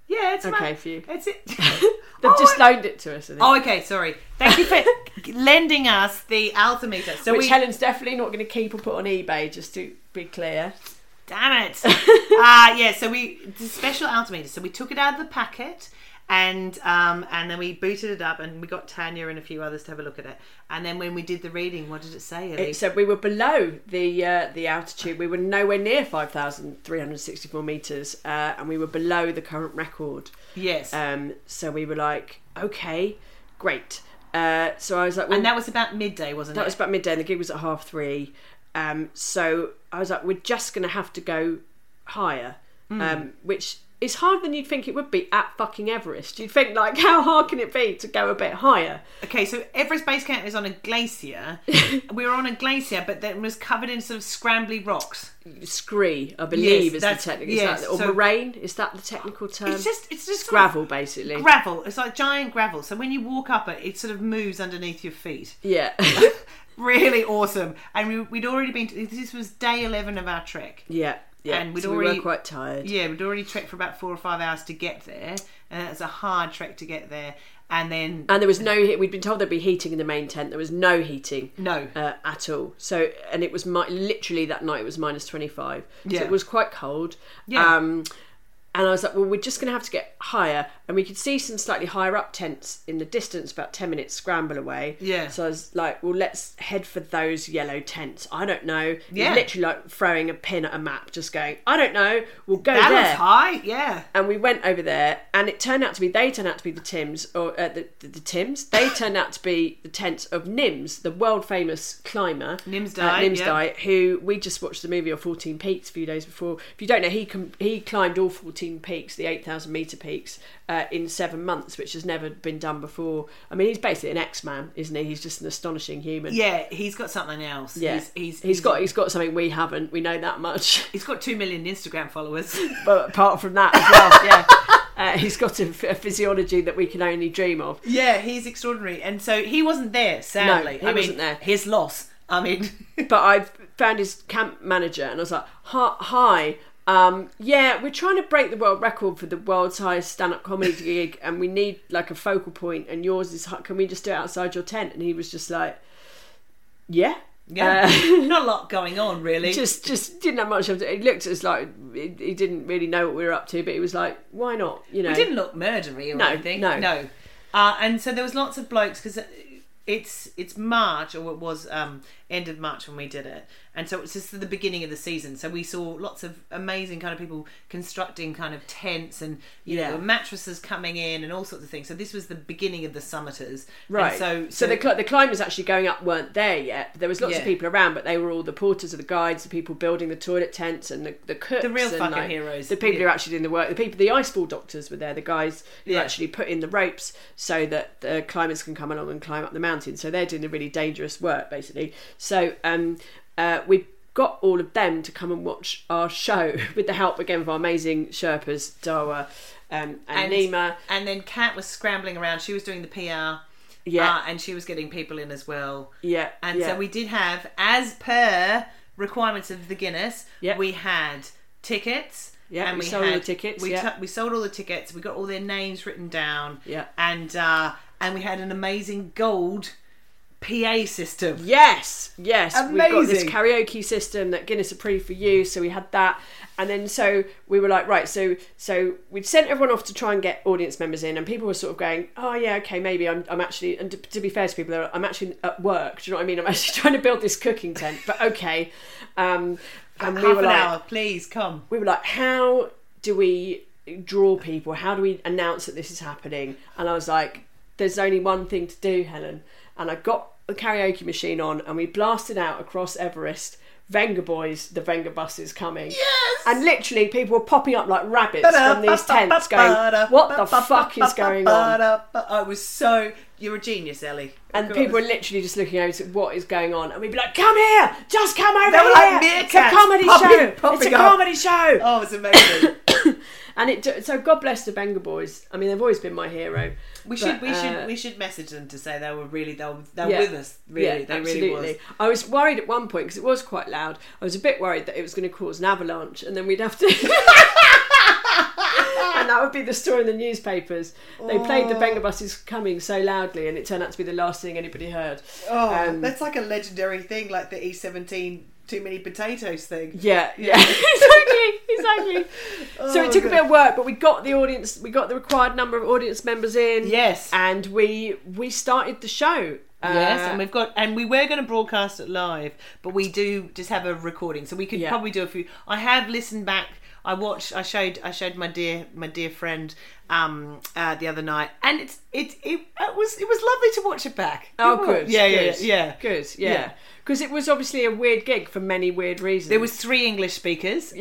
Yeah, it's okay my, for you. It's it. They've oh, just loaned it to us. I think. Oh, okay. Sorry. Thank you for lending us the altimeter. So Which we, Helen's definitely not going to keep or put on eBay. Just to be clear. Damn it. Ah, uh, yeah. So we the special altimeter. So we took it out of the packet. And um, and then we booted it up, and we got Tanya and a few others to have a look at it. And then when we did the reading, what did it say, Ellie? It said we were below the uh, the altitude. We were nowhere near five thousand three hundred sixty-four metres, uh, and we were below the current record. Yes. Um. So we were like, okay, great. Uh. So I was like, well, and that was about midday, wasn't that it? was about midday, and the gig was at half three. Um. So I was like, we're just going to have to go higher, mm. um, which. It's harder than you'd think it would be at fucking Everest. You'd think, like, how hard can it be to go a bit higher? Okay, so Everest Base Camp is on a glacier. We were on a glacier, but then it was covered in sort of scrambly rocks. Scree, I believe, yes, is the technical yes, that, or so moraine, is that the technical term? It's just, it's just gravel, basically. Gravel. It's like giant gravel. So when you walk up it, it sort of moves underneath your feet. Yeah. Really awesome. And we, we'd already been. To, this was day eleven of our trek. Yeah. Yeah, and we'd so already, we were quite tired. Yeah, we'd already trekked for about four or five hours to get there, and it was a hard trek to get there. And then, and there was no. We'd been told there'd be heating in the main tent. There was no heating, no, uh, at all. So, and it was mi- literally that night. It was minus twenty-five. Yeah, so it was quite cold. Yeah. Um, and I was like, well, we're just going to have to get higher. And we could see some slightly higher up tents in the distance, about ten minutes scramble away. Yeah. So I was like, well, let's head for those yellow tents. I don't know. Yeah. Literally like throwing a pin at a map, just going, I don't know. We'll go that there. That was high, yeah. And we went over there, and it turned out to be, they turned out to be the Tims, or uh, the, the, the Tims. They turned out to be the tents of Nims, the world famous climber. Nimsdai, uh, Nimsdai, yep. who we just watched the movie of fourteen Peaks a few days before. If you don't know, he com- he climbed all fourteen peaks, the eight thousand metre peaks, uh, in seven months, which has never been done before. I mean, he's basically an X-Man, isn't he? He's just an astonishing human. Yeah, he's got something else. Yeah, he's, he's, he's, he's got he's got something we haven't. We know that much. He's got two million Instagram followers. But apart from that as well, yeah. Uh, he's got a, a physiology that we can only dream of. Yeah, he's extraordinary. And so he wasn't there, sadly. No, he I wasn't mean, there. His loss. I mean... But I found his camp manager, and I was like, hi, um, yeah, we're trying to break the world record for the world's highest stand-up comedy gig, and we need, like, a focal point, and yours is, can we just do it outside your tent? And he was just like, yeah. Yeah, uh, not a lot going on, really. Just just didn't have much. He looked at us like he, he didn't really know what we were up to, but he was like, why not? You know, we didn't look murdery or no, anything. No, no. Uh, and so there was lots of blokes, because it's it's March, or it was um, end of March when we did it, and so it's just the beginning of the season. So we saw lots of amazing kind of people constructing kind of tents, and you yeah. know, mattresses coming in and all sorts of things. So this was the beginning of the summiters, right? And so, so so the cl- the climbers actually going up weren't there yet. There was lots yeah. of people around, but they were all the porters, or the guides, the people building the toilet tents, and the, the cooks, the real and fucking like, heroes, the people yeah. who are actually doing the work. The people, the ice fall doctors were there. The guys who yeah. actually put in the ropes so that the climbers can come along and climb up the mountain. So they're doing the really dangerous work, basically. So um, uh, we. got all of them to come and watch our show with the help again of our amazing Sherpas, Dawa um, and, and Nima. And then Kat was scrambling around. She was doing the P R. Yeah. Uh, and she was getting people in as well. Yeah. And yeah. so we did have, as per requirements of the Guinness, yeah. we had tickets. Yeah, and we, we sold had, all the tickets. We, yeah. t- we sold all the tickets. We got all their names written down. Yeah. And, uh, and we had an amazing gold P A system. Yes, yes. Amazing. We've got this karaoke system that Guinness approved for you, so we had that. And then so we were like, right, so so we'd sent everyone off to try and get audience members in, and people were sort of going, oh yeah, okay, maybe I'm I'm actually, and to, to be fair to people, I'm actually at work, do you know what I mean? I'm actually trying to build this cooking tent, but okay. Um, and Half we were an like, hour, please, come. We were like, how do we draw people? How do we announce that this is happening? And I was like, there's only one thing to do, Helen. And I got the karaoke machine on, and we blasted out across Everest, Venga Boys, the Venga bus is coming. Yes! And literally people were popping up like rabbits from these tents going, what the fuck is going on? I was so... You're a genius, Ellie. And people were literally just looking over to what is going on, and we'd be like, come here! Just come over they were here! Like it's a comedy popping, show! Popping it's a up. comedy show! Oh, it's amazing. And it so God bless the Venga Boys. I mean, they've always been my hero. We should but, we uh, should we should message them to say they were really they were, they were yeah, with us. Really, yeah, they absolutely. really was. I was worried at one point because it was quite loud. I was a bit worried that it was going to cause an avalanche, and then we'd have to. And that would be the story in the newspapers. They Oh. played the Benga buses coming so loudly, and it turned out to be the last thing anybody heard. Oh, Um, that's like a legendary thing, like the E seventeen too many potatoes thing. Yeah, yeah, exactly, exactly. so it took God. a bit of work, but we got the audience, we got the required number of audience members in. Yes. and we we started the show. Yes, Uh, and we've got, and we were going to broadcast it live, but we do just have a recording, so we could Yeah. probably do a few. I have listened back. I watched. I showed. I showed my dear, my dear friend, um, uh, the other night, and it's it, it it was it was lovely to watch it back. Oh, It was. good. Yeah, yeah, good, yeah. Good, Yeah. yeah. Because it was obviously a weird gig for many weird reasons. There was three English speakers.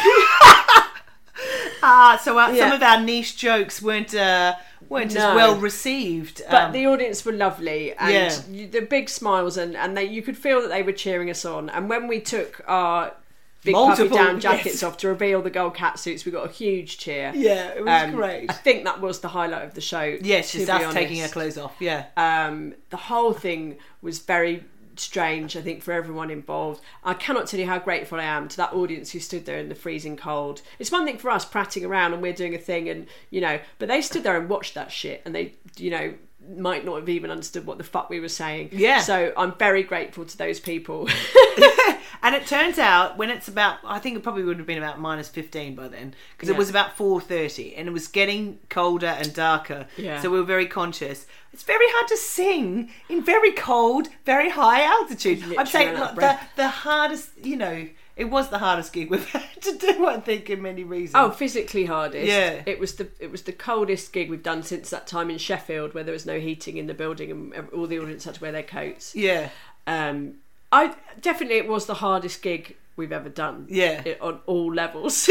uh, so uh, some Yeah. of our niche jokes weren't uh, weren't No. as well received. But Um, the audience were lovely, and Yeah. you, the big smiles, and, and they, you could feel that they were cheering us on. And when we took our big Multiple- puffy down jackets yes. off to reveal the gold cat suits, we got a huge cheer. Yeah, it was Um, great. I think that was the highlight of the show. yes, to just be us honest. taking our clothes off. Yeah. Um, the whole thing was very strange, I think, for everyone involved. I cannot tell you how grateful I am to that audience who stood there in the freezing cold. It's one thing for us prattling around and we're doing a thing, and you know, but they stood there and watched that shit, and they, you know, might not have even understood what the fuck we were saying. Yeah. So I'm very grateful to those people. And it turns out when it's about, I think it probably would have been about minus fifteen by then, because it Yeah. was about four thirty and it was getting colder and darker. Yeah. So we were very conscious. It's very hard to sing in very cold, very high altitude. Literally I'm saying ran out of look, the, breath. the hardest, you know, it was the hardest gig we've had to do, I think, in many reasons. Oh, physically hardest. Yeah. It was the it was the coldest gig we've done since that time in Sheffield, where there was no heating in the building and all the audience had to wear their coats. Yeah. Um, I definitely it was the hardest gig we've ever done. Yeah. it, on all levels.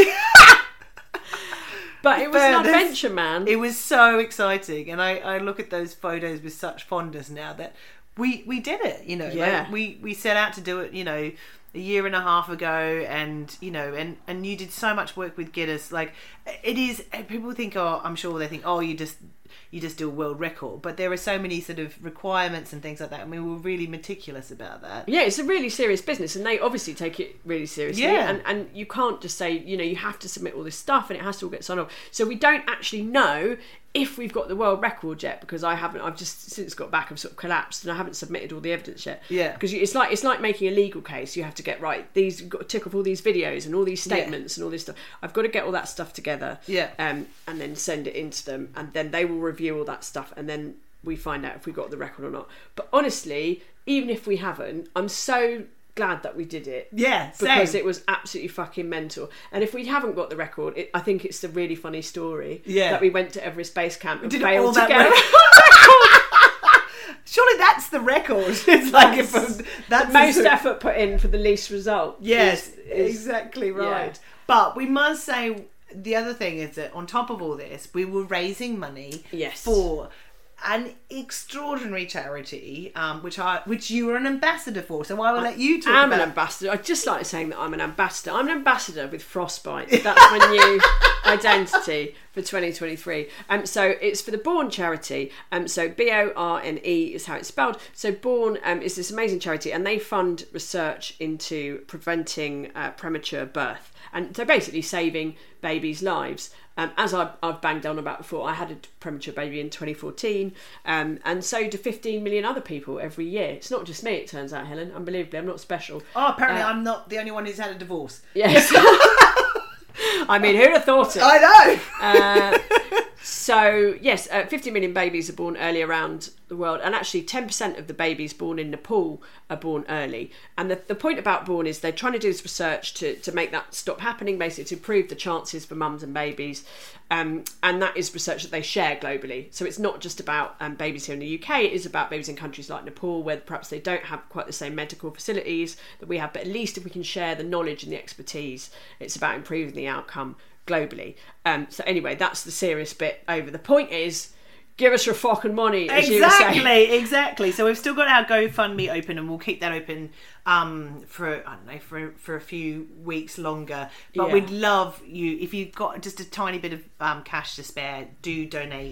But it was But an this- adventure, man. It was so exciting, and I, I look at those photos with such fondness now that we we did it. You know, Yeah. like we we set out to do it. You know, a year and a half ago, and you know, and and you did so much work with Guinness. Like it is, people think, oh, I'm sure they think, oh, you just you just do a world record, but there are so many sort of requirements and things like that. I mean, we were really meticulous about that. Yeah, it's a really serious business, and they obviously take it really seriously. Yeah. And and you can't just say, you know, you have to submit all this stuff, and it has to all get signed off. So we don't actually know if we've got the world record yet, because I haven't. I've just since got back, I've sort of collapsed, and I haven't submitted all the evidence yet. Yeah. Because it's like it's like making a legal case. You have to get right. These you've got to tick off all these videos and all these statements and all this stuff. I've got to get all that stuff together. Yeah. Um, and then send it into them, and then they will review all that stuff, and then we find out if we got the record or not. But honestly, even if we haven't, I'm so glad that we did it. Yeah, because same. it was absolutely fucking mental. And if we haven't got the record, it, I think it's a really funny story. Yeah. that we went to Everest Base Camp and Did failed all to that get work. Surely that's the record. It's like if That's that's the most the- effort put in for the least result. Yes, is- is- exactly right. yeah. But we must say the other thing is that on top of all this, we were raising money Yes. for an extraordinary charity, um, which I which you were an ambassador for. So I will let you talk I'm about. an ambassador. I just like saying that I'm an ambassador. I'm an ambassador with Frostbite. That's my new identity for twenty twenty-three. Um, so it's for the Born charity. Um, so B O R N E is how it's spelled. So Born um, is this amazing charity, and they fund research into preventing uh, premature birth, and so basically saving babies' lives. Um, as I've, I've banged on about before, I had a premature baby in twenty fourteen, um, and so do fifteen million other people every year. It's not just me, it turns out, Helen. Unbelievably, I'm not special. Oh, apparently Uh, I'm not the only one who's had a divorce. Yes. I mean, who'd have thought it? I know. Uh, so, yes, uh, fifty million babies are born early around the world, and actually ten percent of the babies born in Nepal are born early. And the, the point about Born is they're trying to do this research to, to make that stop happening, basically to improve the chances for mums and babies. Um, and that is research that they share globally. So it's not just about um, babies here in the U K, it is about babies in countries like Nepal, where perhaps they don't have quite the same medical facilities that we have, but at least if we can share the knowledge and the expertise, it's about improving the outcome globally. Um, so anyway, that's the serious bit over. The point is, give us your fucking money, as you were saying. Exactly, exactly. So we've still got our GoFundMe open, and we'll keep that open um, for I don't know for for a few weeks longer. But Yeah. we'd love you if you've got just a tiny bit of um, cash to spare. Do donate.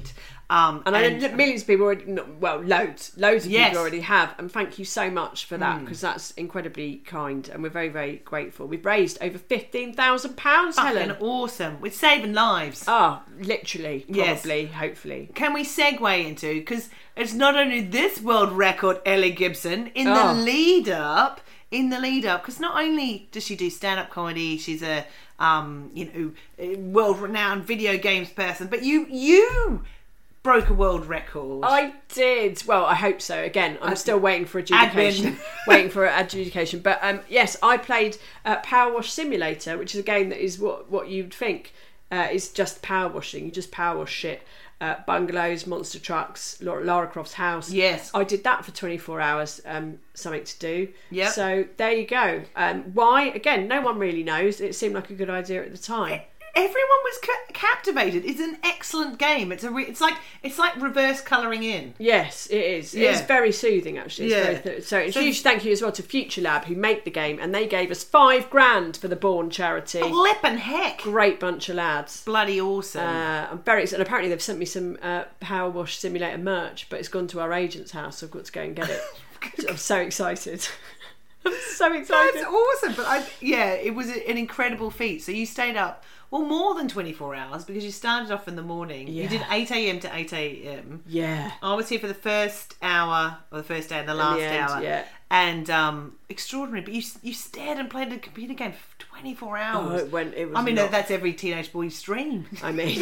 Um, And, I know millions of people already, not, well, loads, loads of Yes. people already have. And thank you so much for that, because that's incredibly kind, and we're very, very grateful. We've raised over fifteen thousand pounds, Helen. fucking awesome. We're saving lives. Ah, literally, Yes. probably, hopefully. Can we segue into, because it's not only this world record, Ellie Gibson, in the Oh. lead up, in the lead up, because not only does she do stand up comedy, she's a um, you know world renowned video games person, but you you broke a world record. I did. Well, I hope so. Again, I'm Ad- still waiting for adjudication. Admin. waiting for adjudication. But um, yes, I played uh, Power Wash Simulator, which is a game that is what what you'd think uh, is just power washing. You just power wash shit. Uh, bungalows, monster trucks, Lara, Lara Croft's house. Yes. I did that for twenty-four hours, um, something to do. Yep. So there you go. Um, why? Again, no one really knows. It seemed like a good idea at the time. Everyone was ca- captivated. It's an excellent game. It's a re- it's like it's like reverse colouring in. Yes, it is. It Yeah. is very soothing, actually. It's Yeah. very th- so, a So- huge thank you as well to Future Lab, who make the game, and they gave us five grand for the Born charity. Flippin' heck. Great bunch of lads. Bloody awesome. Uh, I'm very excited. And apparently they've sent me some uh, Power Wash Simulator merch, but it's gone to our agent's house, so I've got to go and get it. I'm so excited. I'm so excited. That's awesome. But I, yeah, it was an incredible feat. So you stayed up, well, more than twenty-four hours, because you started off in the morning. Yeah. You did eight a.m. to eight a.m. Yeah. I was here for the first hour, or the first day and the last the end, hour. yeah. And um, extraordinary. But you you stared and played a computer game for twenty-four hours. Oh, it went. It was. I mean, a lot. that's every teenage boy's dream. I mean,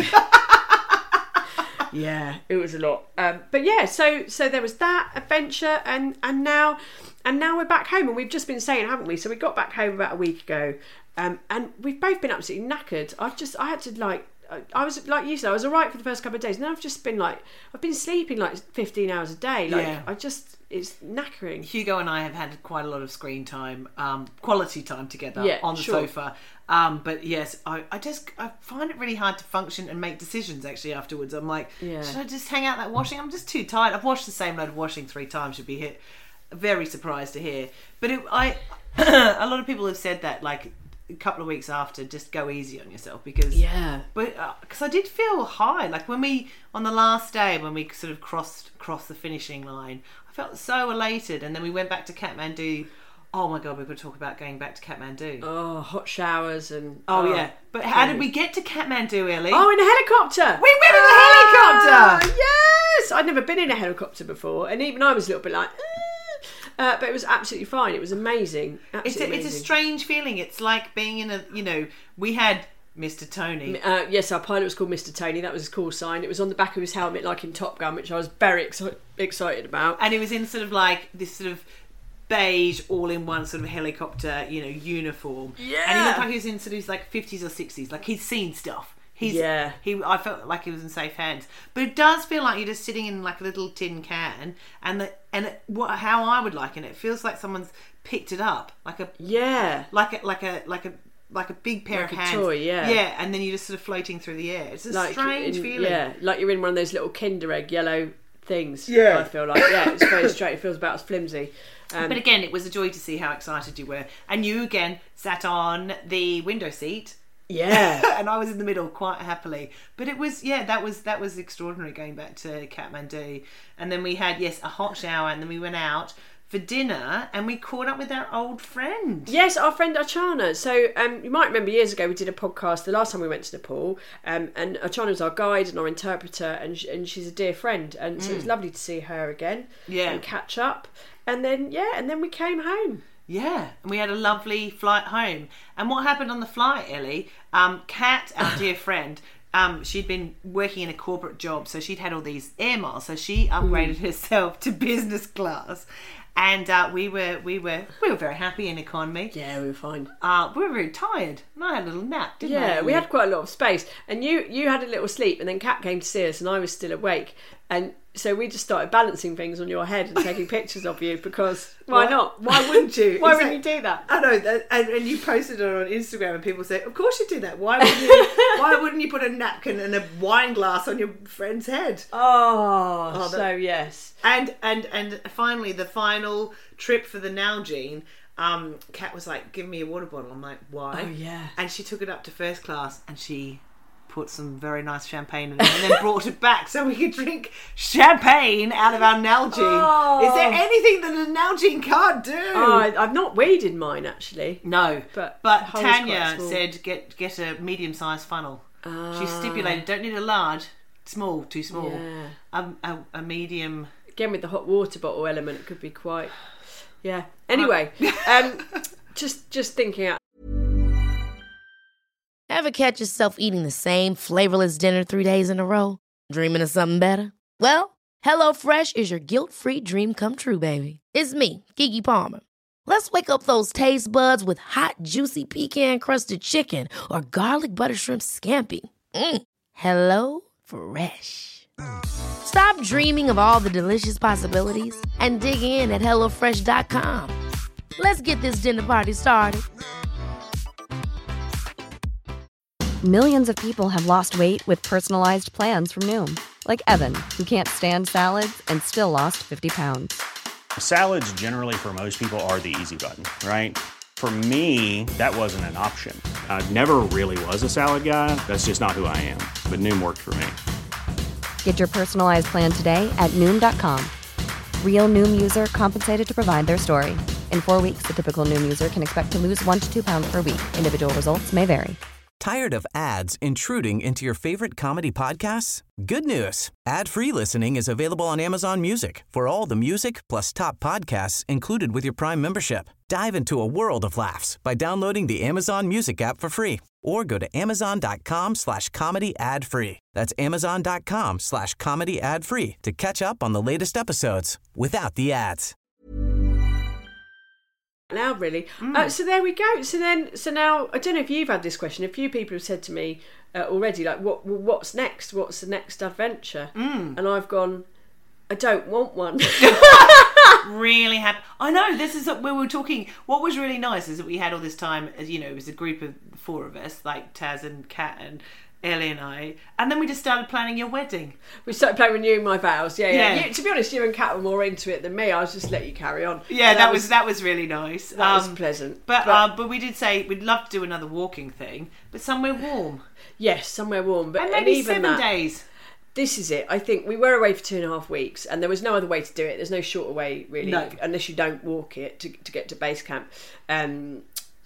yeah, it was a lot. Um, but yeah, so so there was that adventure, and and now and now we're back home, and we've just been saying, haven't we? So we got back home about a week ago, um, and we've both been absolutely knackered. I've just I had to like. I was like you said, I was alright for the first couple of days, and then I've just been like, I've been sleeping like fifteen hours a day. Like Yeah. I just, it's knackering. Hugo and I have had quite a lot of screen time, um, quality time together Yeah, on the sure. sofa. Um, but yes, I, I just I find it really hard to function and make decisions actually afterwards. I'm like, Yeah. should I just hang out that washing? I'm just too tired. I've washed the same load of washing three times. Should be hit. Very surprised to hear. But it, I, a lot of people have said that like a couple of weeks after, just go easy on yourself because Yeah. But because I did feel high, like when we on the last day when we sort of crossed crossed the finishing line, I felt so elated, and then we went back to Kathmandu. Oh my god, we're going to talk about going back to Kathmandu. Oh, hot showers and Oh, yeah, but how did we get to Kathmandu, Ellie? Oh, in a helicopter. We went in a Ah, helicopter! Yes, I'd never been in a helicopter before, and even I was a little bit like, eh. uh, but it was absolutely fine. It was amazing. It's Absolutely a, it's a amazing. strange feeling. It's like being in a, you know, we had Mister Tony. Uh, yes, our pilot was called Mister Tony. That was his call sign. It was on the back of his helmet, like in Top Gun, which I was very ex- excited about. And it was in sort of like this sort of beige, all-in-one sort of helicopter, you know, uniform. Yeah. And he looked like he was in sort of his like fifties or sixties. Like he'd seen stuff. He's, Yeah. He, I felt like he was in safe hands. But it does feel like you're just sitting in like a little tin can, and the and it, what how I would liken it, it feels like someone's picked it up, like a Yeah. like a like a like a like a big pair Like of a hands. toy, yeah. Yeah, and then you're just sort of floating through the air. It's a Like strange in- feeling. Yeah, like you're in one of those little Kinder Egg yellow things. Yeah. I feel like. Yeah, it's very straight. It feels about as flimsy. Um, But again, it was a joy to see how excited you were. And you, again, sat on the window seat. yeah. And I was in the middle quite happily. But it was, yeah, that was that was extraordinary going back to Kathmandu. And then we had, yes, a hot shower. And then we went out for dinner and we caught up with our old friend. Yes, our friend Achana. So um, you might remember years ago we did a podcast the last time we went to Nepal, um, and Achana was our guide and our interpreter, and sh- and she's a dear friend, and so it was lovely to see her again, Yeah. and catch up, and then yeah, and then we came home. Yeah, and we had a lovely flight home. And what happened on the flight, Ellie? Um, Kat, our dear friend, um, she'd been working in a corporate job, so she'd had all these air miles. So she upgraded herself to business class, and uh, we were we were we were very happy in economy. Yeah, we were fine. Uh, we were very tired, and I had a little nap, didn't I? Yeah, we Ellie? had quite a lot of space, and you you had a little sleep, and then Kat came to see us, and I was still awake, and so we just started balancing things on your head and taking pictures of you because why, Why- not? why wouldn't you? Why Exactly. wouldn't you do that? I know that, and, and you posted it on Instagram, and people say, "Of course you do that. Why wouldn't you? Why wouldn't you put a napkin and a wine glass on your friend's head?" Oh, Oh, so that- yes. And and and finally, the final trip for the Nalgene, um, Kat was like, "Give me a water bottle." I'm like, "Why?" Oh, yeah. And she took it up to first class, and she put some very nice champagne in it and then brought it back so we could drink champagne out of our Nalgene. Oh. Is there anything that a Nalgene can't do? Oh, I've not weeded mine actually. No, But but the hole's Tanya quite small. said get get a medium-sized funnel. Ah. She stipulated don't need a large, small, too small. Yeah. A, a, a medium. Again, with the hot water bottle element, it could be quite. Yeah. Anyway, um, just just thinking out. Ever catch yourself eating the same flavorless dinner three days in a row? Dreaming of something better? Well, HelloFresh is your guilt-free dream come true, baby. It's me, Keke Palmer. Let's wake up those taste buds with hot, juicy pecan-crusted chicken or garlic butter shrimp scampi. Mm. Hello Fresh. Stop dreaming of all the delicious possibilities and dig in at hello fresh dot com. Let's get this dinner party started. Millions of people have lost weight with personalized plans from Noom. Like Evan, who can't stand salads and still lost fifty pounds. Salads generally for most people are the easy button, right? For me, that wasn't an option. I never really was a salad guy. That's just not who I am. But Noom worked for me. Get your personalized plan today at Noom dot com. Real Noom user compensated to provide their story. In four weeks, the typical Noom user can expect to lose one to two pounds per week. Individual results may vary. Tired of ads intruding into your favorite comedy podcasts? Good news. Ad-free listening is available on Amazon Music for all the music plus top podcasts included with your Prime membership. Dive into a world of laughs by downloading the Amazon Music app for free or go to amazon.com slash comedy ad free. That's amazon.com slash comedy ad free to catch up on the latest episodes without the ads. Now, really. Mm. Uh, so there we go. So then, so now, I don't know if you've had this question. A few people have said to me uh, already, like, "What? Well, what's next? What's the next adventure?" Mm. And I've gone, "I don't want one." Really happy. I know, this is what we were talking. What was really nice is that we had all this time, as you know, it was a group of four of us, like Taz and Kat and Ellie and I, and then we just started planning your wedding. We started playing renewing my vows. Yeah, yeah. Yeah. You, to be honest, you and Kat were more into it than me. I was just let you carry on. Yeah, And that, was, that was really nice. that was pleasant. But But- uh, but we did say we'd love to do another walking thing, but somewhere warm. Yes, somewhere warm. But And maybe even seven that, days. This is it. I think we were away for two and a half weeks, and there was no other way to do it. There's no shorter way, really, No. unless you don't walk it to, to get to base camp. Um,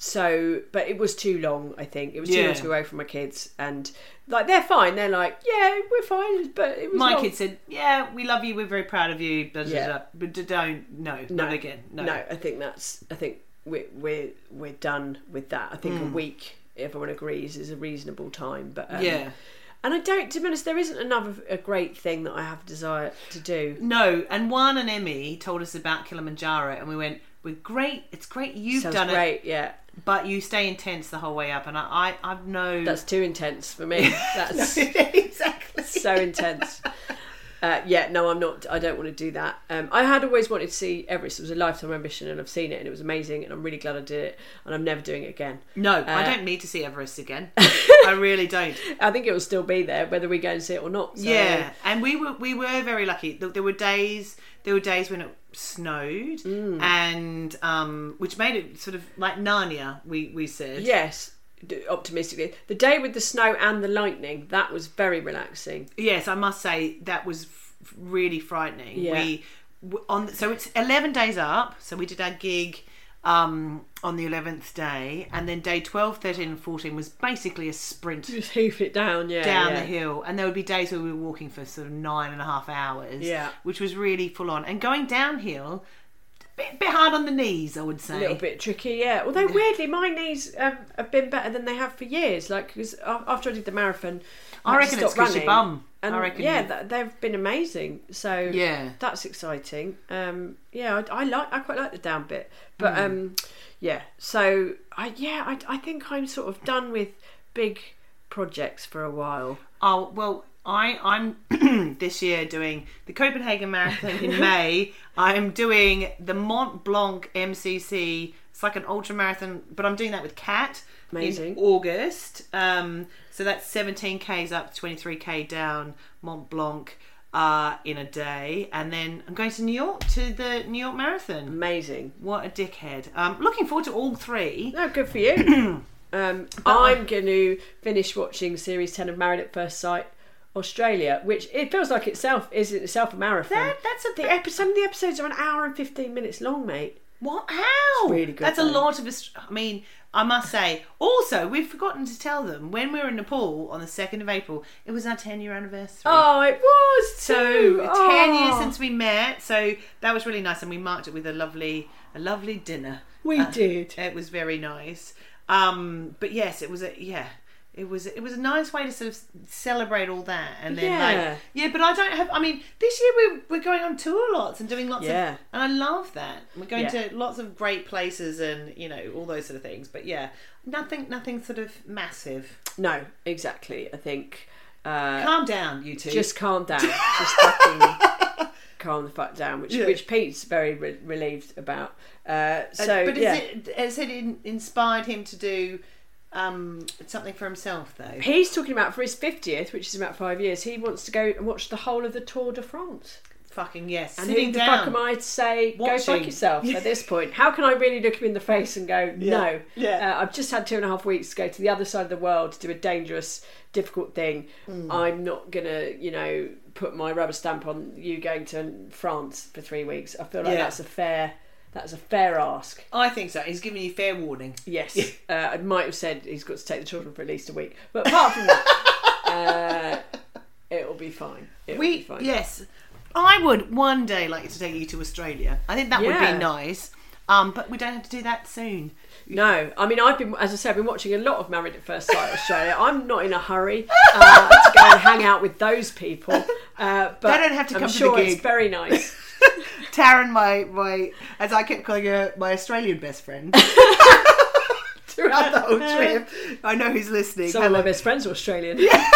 so, but it was too long. I think it was too Yeah. long to be away from my kids, and like they're fine. They're like, yeah, we're fine. But it was My long. kids said, yeah, we love you, we're very proud of you, blah, blah, Yeah. blah. But d- don't, no, no, not again. No. no. I think that's. I think we're we're we're done with that. I think a week, everyone agrees, is a reasonable time. But um, Yeah. And I don't, to be honest, there isn't another a great thing that I have desire to do. No, and Juan and Emmy told us about Kilimanjaro, and we went, we're great, it's great you've Sounds done great, it, yeah. but you stay intense the whole way up, and I, I I've no... That's too intense for me. That's exactly. so intense. Uh, yeah, no, I'm not. I don't want to do that. Um, I had always wanted to see Everest. It was a lifetime ambition, and I've seen it, and it was amazing. And I'm really glad I did it. And I'm never doing it again. No, Uh, I don't need to see Everest again. I really don't. I think it will still be there, whether we go and see it or not. So. Yeah, and we were we were very lucky. There there were days there were days when it snowed, Mm. and um, which made it sort of like Narnia. We we said Yes, d- optimistically, the day with the snow and the lightning, that was very relaxing. Yes, I must say that was f- really frightening. Yeah. We w- on so it's eleven days up. So we did our gig um, on the eleventh day, and then day twelve, thirteen, and fourteen was basically a sprint Just hoof it down, yeah. down yeah. the hill. And there would be days where we were walking for sort of nine and a half hours. Yeah. which was really full on. And going downhill, a bit, bit hard on the knees, I would say. A little bit tricky, yeah. Although weirdly, my knees um, have been better than they have for years. Like, because after I did the marathon, I had to reckon it's stop 'cause your running. bum. And I reckon yeah, you- th- they've been amazing. So Yeah. that's exciting. Um, yeah, I, I like, I quite like the down bit, but Mm. um, yeah. So I, yeah, I, I think I'm sort of done with big projects for a while. Oh, well, I, I'm this year doing the Copenhagen Marathon in May. I'm doing the Mont Blanc M C C. It's like an ultra marathon, but I'm doing that with Kat Amazing. in August. Um, so that's seventeen kays up, twenty-three k down, Mont Blanc uh, in a day. And then I'm going to New York to the New York Marathon. Amazing. What a dickhead. Um, looking forward to all three. No, good for you. Um, I'm going to finish watching series ten of Married at First Sight Australia, which it feels like itself is itself a marathon. That, that's a the epi- some of the episodes are an hour and fifteen minutes long, mate. What? How? It's really good. That's though. a lot of. I mean, I must say. Also, we've forgotten to tell them when we were in Nepal on the second of April. It was our ten-year anniversary. Oh, it was so too. ten oh. years since we met. So that was really nice, and we marked it with a lovely, a lovely dinner. We uh, did. It was very nice. Um, but yes, it was a yeah. It was it was a nice way to sort of celebrate all that, and then Yeah. like yeah. But I don't have. I mean, this year we're we're going on tour lots and doing lots Yeah. of, and I love that. We're going Yeah. to lots of great places, and you know all those sort of things. But yeah, nothing nothing sort of massive. No, exactly. I think. Uh, Calm down, you two. Just calm down. Just fucking calm the fuck down. Which Yeah. which Pete's very re- relieved about. Uh, so Uh, but yeah. is it has it in, inspired him to do um, something for himself though? He's talking about for his fiftieth, which is about five years, he wants to go and watch the whole of the Tour de France. Fucking yes. And Sitting who the down. fuck am I to say, go Watching. fuck yourself at this point? How can I really look him in the face and go, no? Yeah. Uh, I've just had two and a half weeks to go to the other side of the world to do a dangerous, difficult thing. Mm. I'm not going to, you know, put my rubber stamp on you going to France for three weeks. I feel like Yeah. that's a fair... That's a fair ask. I think so. He's giving you fair warning. Yes. uh, I might have said he's got to take the children for at least a week. But apart from that, uh, it'll be fine. It'll We be fine. yes, I would one day like to take you to Australia. I think that would Yeah. be nice. Um, but we don't have to do that soon. No, I mean, I've been, as I said, I've been watching a lot of Married at First Sight Australia. I'm not in a hurry uh, to go and hang out with those people. Uh, but They don't have to I'm come to the sure gig. it's very nice. Taryn, my my as I kept calling her, my Australian best friend throughout the whole trip. I know who's listening. Some of my Hello. best friends are Australian.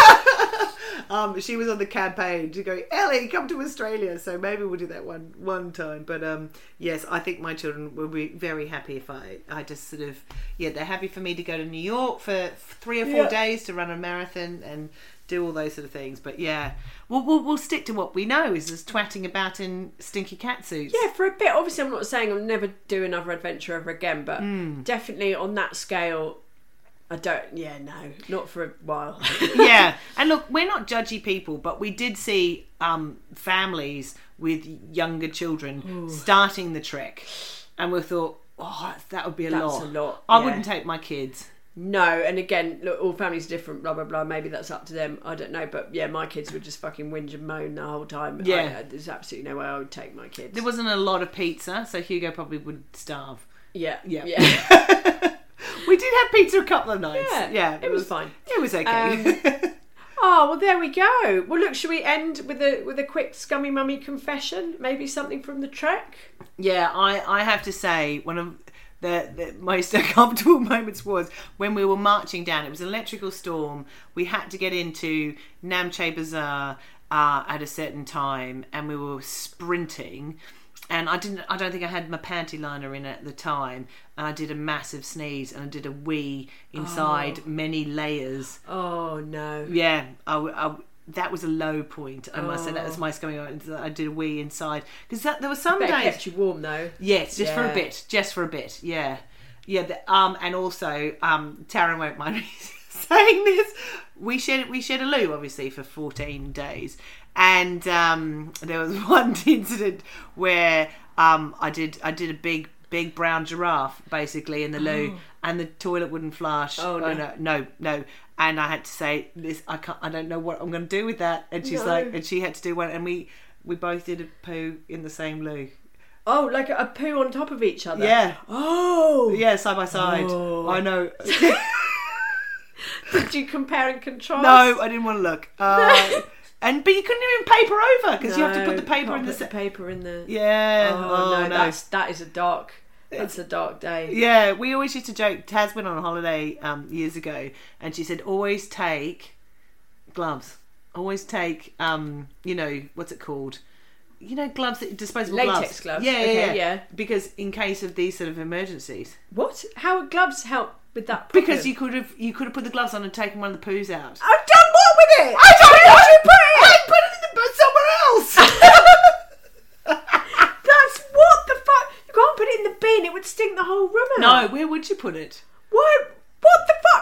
Um, she was on the campaign to go, Ellie, come to Australia. So maybe we'll do that one one time. But um, yes, I think my children will be very happy if I, I just sort of, yeah, they're happy for me to go to New York for three or four Yeah. days to run a marathon and do all those sort of things. But yeah, we'll, we'll, we'll stick to what we know is just twatting about in stinky cat suits. Yeah, for a bit. Obviously, I'm not saying I'll never do another adventure ever again, but Hmm. definitely on that scale, I don't. Yeah, no, not for a while. Yeah, and look, we're not judgy people, but we did see um, families with younger children starting the trek, and we thought, oh, that would be a That's lot. a lot, I yeah. wouldn't take my kids. No, and again, look, all families are different, blah, blah, blah. Maybe that's up to them. I don't know. But yeah, my kids would just fucking whinge and moan the whole time. Yeah. I, there's absolutely no way I would take my kids. There wasn't a lot of pizza, so Hugo probably would starve. Yeah. Yeah. Yeah. We did have pizza a couple of nights. Yeah, Yeah, it was fine. It was okay. Um, Oh, well, there we go. Well, look, should we end with a with a quick scummy mummy confession? Maybe something from the trek? Yeah, I, I have to say, one of the, the most uncomfortable moments was when we were marching down. It was an electrical storm. We had to get into Namche Bazaar uh, at a certain time, and we were sprinting. And I didn't. I don't think I had my panty liner in at the time, and I did a massive sneeze, and I did a wee inside Oh. many layers. Oh, no. Yeah, I, I, that was a low point. I must say that was my coming out. I did a wee inside because there were some Bet it days. kept you warm, though. Yes, just for a Yeah. bit, just for a bit. Yeah, yeah. The, um, and also, um, Taryn won't mind me saying this. We shared we shared a loo obviously for fourteen days, and um, there was one incident where um, I did I did a big big brown giraffe basically in the loo, and the toilet wouldn't flush. Oh, no. no, no, no. And I had to say this. I can't. I don't know what I'm going to do with that. And she's No. like, and she had to do one, and we we both did a poo in the same loo. Oh, like a, a poo on top of each other? Yeah. Oh! Yeah, side by side. Oh. I know. Did you compare and contrast? No, I didn't want to look. Uh, and but you couldn't even paper over because you have to put the paper can't in the. put the Se- paper in the... yeah. Oh, Oh, no, no. that's that is a dark. That's a dark day. Yeah, we always used to joke. Taz went on a holiday um, years ago, and she said, "Always take gloves. Always take, um, you know, what's it called? You know, gloves, that disposable Latex gloves. gloves. Yeah, yeah, Okay, yeah, yeah. Because in case of these sort of emergencies, What? How would gloves help with that problem? because you could have you could have put the gloves on and taken one of the poos out. I've done what with it? I don't know. You put it. I put it in the boot somewhere else. That's what the fuck? You can't put it in the bin. It would stink the whole room out. No, where would you put it? What? What the fuck?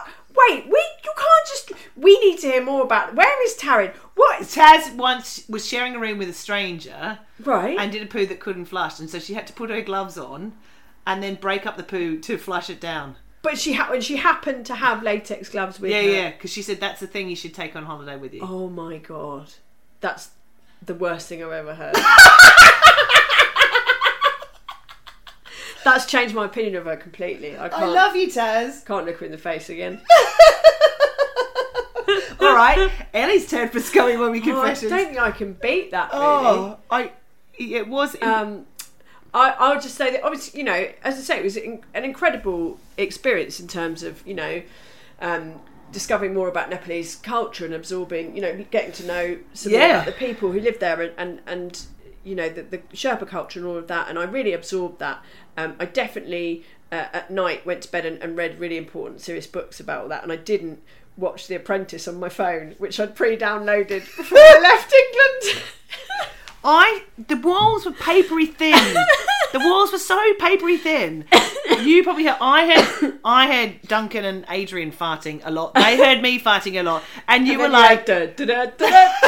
wait, we you can't just. We need to hear more about. Where is Taryn? What? Taz once was sharing a room with a stranger, Right. and did a poo that couldn't flush, and so she had to put her gloves on, and then break up the poo to flush it down. But she ha- she happened to have latex gloves with Yeah, her. yeah, because she said that's the thing you should take on holiday with you. Oh my god, that's the worst thing I've ever heard. That's changed my opinion of her completely. I, can't, I love you, Taz. Can't look her in the face again. All right, Ellie's turn for Scummy Mummy Oh, I Confessions. don't think I can beat that. Really. Oh, I. It was. Um, I, I would just say that obviously, you know, as I say, it was in, an incredible experience in terms of, you know, um, discovering more about Nepalese culture and absorbing, you know, getting to know some more Yeah. about the people who live there and, and, and you know, the, the Sherpa culture and all of that. And I really absorbed that. Um, I definitely, uh, at night, went to bed and, and read really important, serious books about all that. And I didn't watch The Apprentice on my phone, which I'd pre-downloaded before I left England. I the walls were papery thin. The walls were so papery thin. You probably heard. I had I had Duncan and Adrian farting a lot. They heard me farting a lot, and you And were then like, you had da- da- da- da-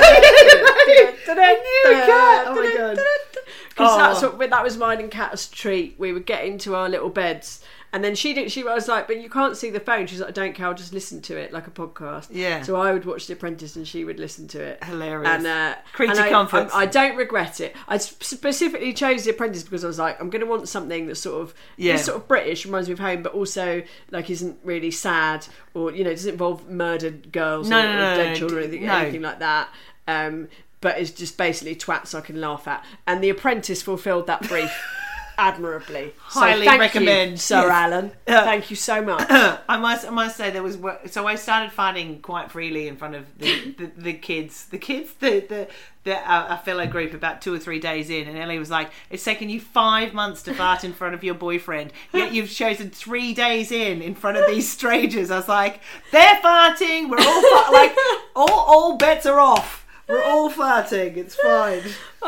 I knew it, Kat. Oh my god. Because Oh. that's what that was mine and Kat's treat. We would get into our little beds, and then she did. She was like, "But you can't see the phone." She's like, "I don't care. I'll just listen to it like a podcast." Yeah. So I would watch The Apprentice, and she would listen to it. Hilarious. And uh, Creature and I, comforts. I, I don't regret it. I specifically chose The Apprentice because I was like, I'm going to want something that's sort of Yeah. is sort of British, reminds me of home, but also like isn't really sad or you know doesn't involve murdered girls No, or, no, or no, dead no, children or no. anything, No. anything like that. Um, but it's just basically twats I can laugh at. And The Apprentice fulfilled that brief admirably. So Highly thank recommend. you, Sir Yes. Alan. Thank you so much. I must, I must say there was. So I started farting quite freely in front of the, the, the kids, the kids, the the, the uh, a fellow group about two or three days in, and Ellie was like, "It's taken you five months to fart in front of your boyfriend, yet you've chosen three days in in front of these strangers." I was like, "They're farting. We're all fart- like all all bets are off. We're all farting. It's fine."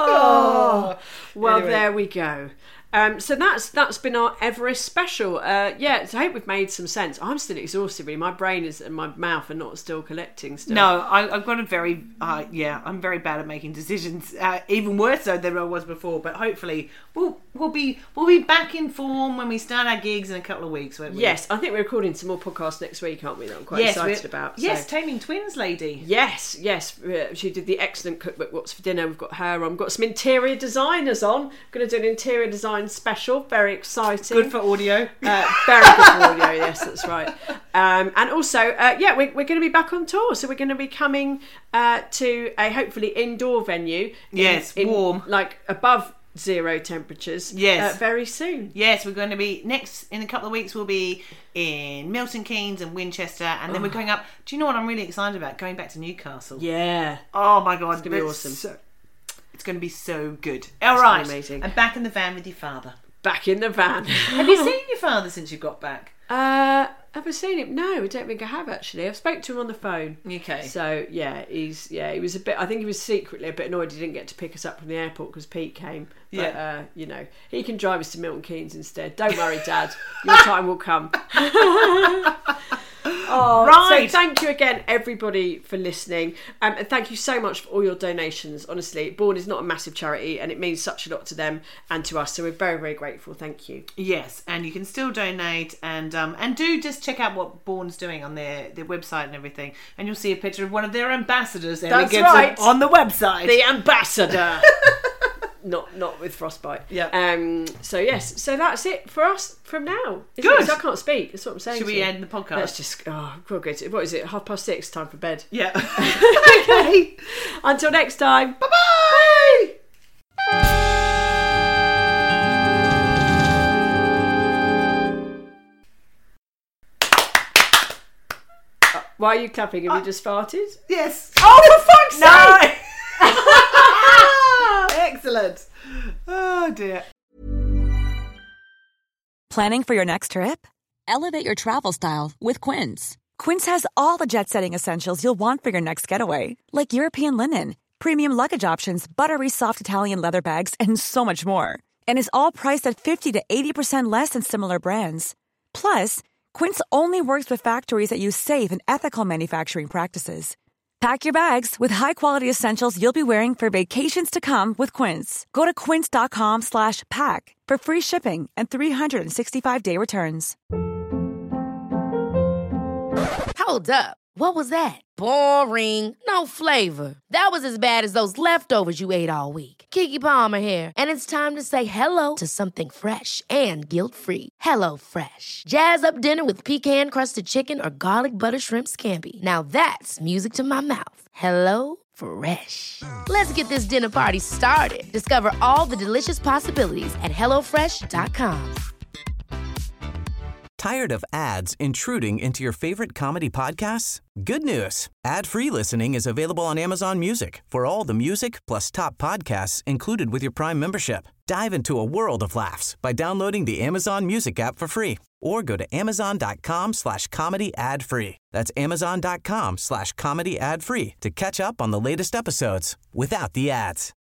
Oh, well, Anyway. there we go. Um, so that's that's been our Everest special. Uh, yeah, so I hope we've made some sense. I'm still exhausted, really. My brain is and my mouth are not still collecting. Still, No, I, I've got a very, uh, yeah, I'm very bad at making decisions, uh, even worse so than I was before. But hopefully, we'll we'll be we'll be back in form when we start our gigs in a couple of weeks, won't we? Yes, I think we're recording some more podcasts next week, aren't we? That I'm quite yes, excited we're- about. Yes, so. Taming Twins lady. Yes, yes. uh, She did the excellent cookbook, What's for Dinner. We've got her on. We've got some interior designers on. Going to do an interior design special. Very exciting. Good for audio. Uh, very good for audio, yes, that's right. Um, and also, uh, yeah, we're, we're going to be back on tour. So we're going to be coming uh, to a hopefully indoor venue. in- Yes, in, warm. Like above zero temperatures. Yes. Uh, very soon. Yes, we're going to be next in a couple of weeks. We'll be in Milton Keynes and Winchester, and then we're going up. Do you know what I'm really excited about? Going back to Newcastle. Yeah. Oh my god, it's gonna be that's awesome. so- it's going to be so good. All It's right, gonna be amazing. and back in the van with your father. Back in the van. Have you seen your father since you got back? Uh, have I seen him? No, I don't think I have actually. I've spoke to him on the phone. Okay. So yeah, he's yeah he was a bit. I think he was secretly a bit annoyed he didn't get to pick us up from the airport because Pete came. But, Yeah. Uh, you know, he can drive us to Milton Keynes instead. Don't worry, Dad. Your time will come. Oh, Right. So thank you again, everybody, for listening, um, and thank you so much for all your donations. Honestly, Bourne is not a massive charity, and it means such a lot to them and to us. So we're very, very grateful. Thank you. Yes, and you can still donate, and um, and do just check out what Bourne's doing on their, their website and everything, and you'll see a picture of one of their ambassadors. Ellie That's Gibson, right. on the website. The ambassador. Not not with frostbite. Yeah. Um. So yes. So that's it for us from now. Isn't Good. It? 'Cause I can't speak. That's what I'm saying. Should to we you. end the podcast? Let's just. Oh, we'll go to. What is it? Half past six. Time for bed. Yeah. Okay. Until next time. Bye bye. Why are you clapping? Have you just farted? Yes. Oh, for fuck's sake! No. Excellent. Oh dear. Planning for your next trip? Elevate your travel style with Quince. Quince has all the jet-setting essentials you'll want for your next getaway, like European linen, premium luggage options, buttery soft Italian leather bags, and so much more. And is all priced at fifty to eighty percent less than similar brands. Plus, Quince only works with factories that use safe and ethical manufacturing practices. Pack your bags with high-quality essentials you'll be wearing for vacations to come with Quince. Go to quince.com slash pack for free shipping and three sixty-five day returns. Hold up. What was that? Boring. No flavor. That was as bad as those leftovers you ate all week. Keke Palmer here, and it's time to say hello to something fresh and guilt-free. Hello Fresh. Jazz up dinner with pecan-crusted chicken or garlic butter shrimp scampi. Now that's music to my mouth. Hello Fresh. Let's get this dinner party started. Discover all the delicious possibilities at hello fresh dot com. Tired of ads intruding into your favorite comedy podcasts? Good news. Ad-free listening is available on Amazon Music for all the music plus top podcasts included with your Prime membership. Dive into a world of laughs by downloading the Amazon Music app for free or go to amazon.com slash comedy ad free. That's amazon.com slash comedy ad free to catch up on the latest episodes without the ads.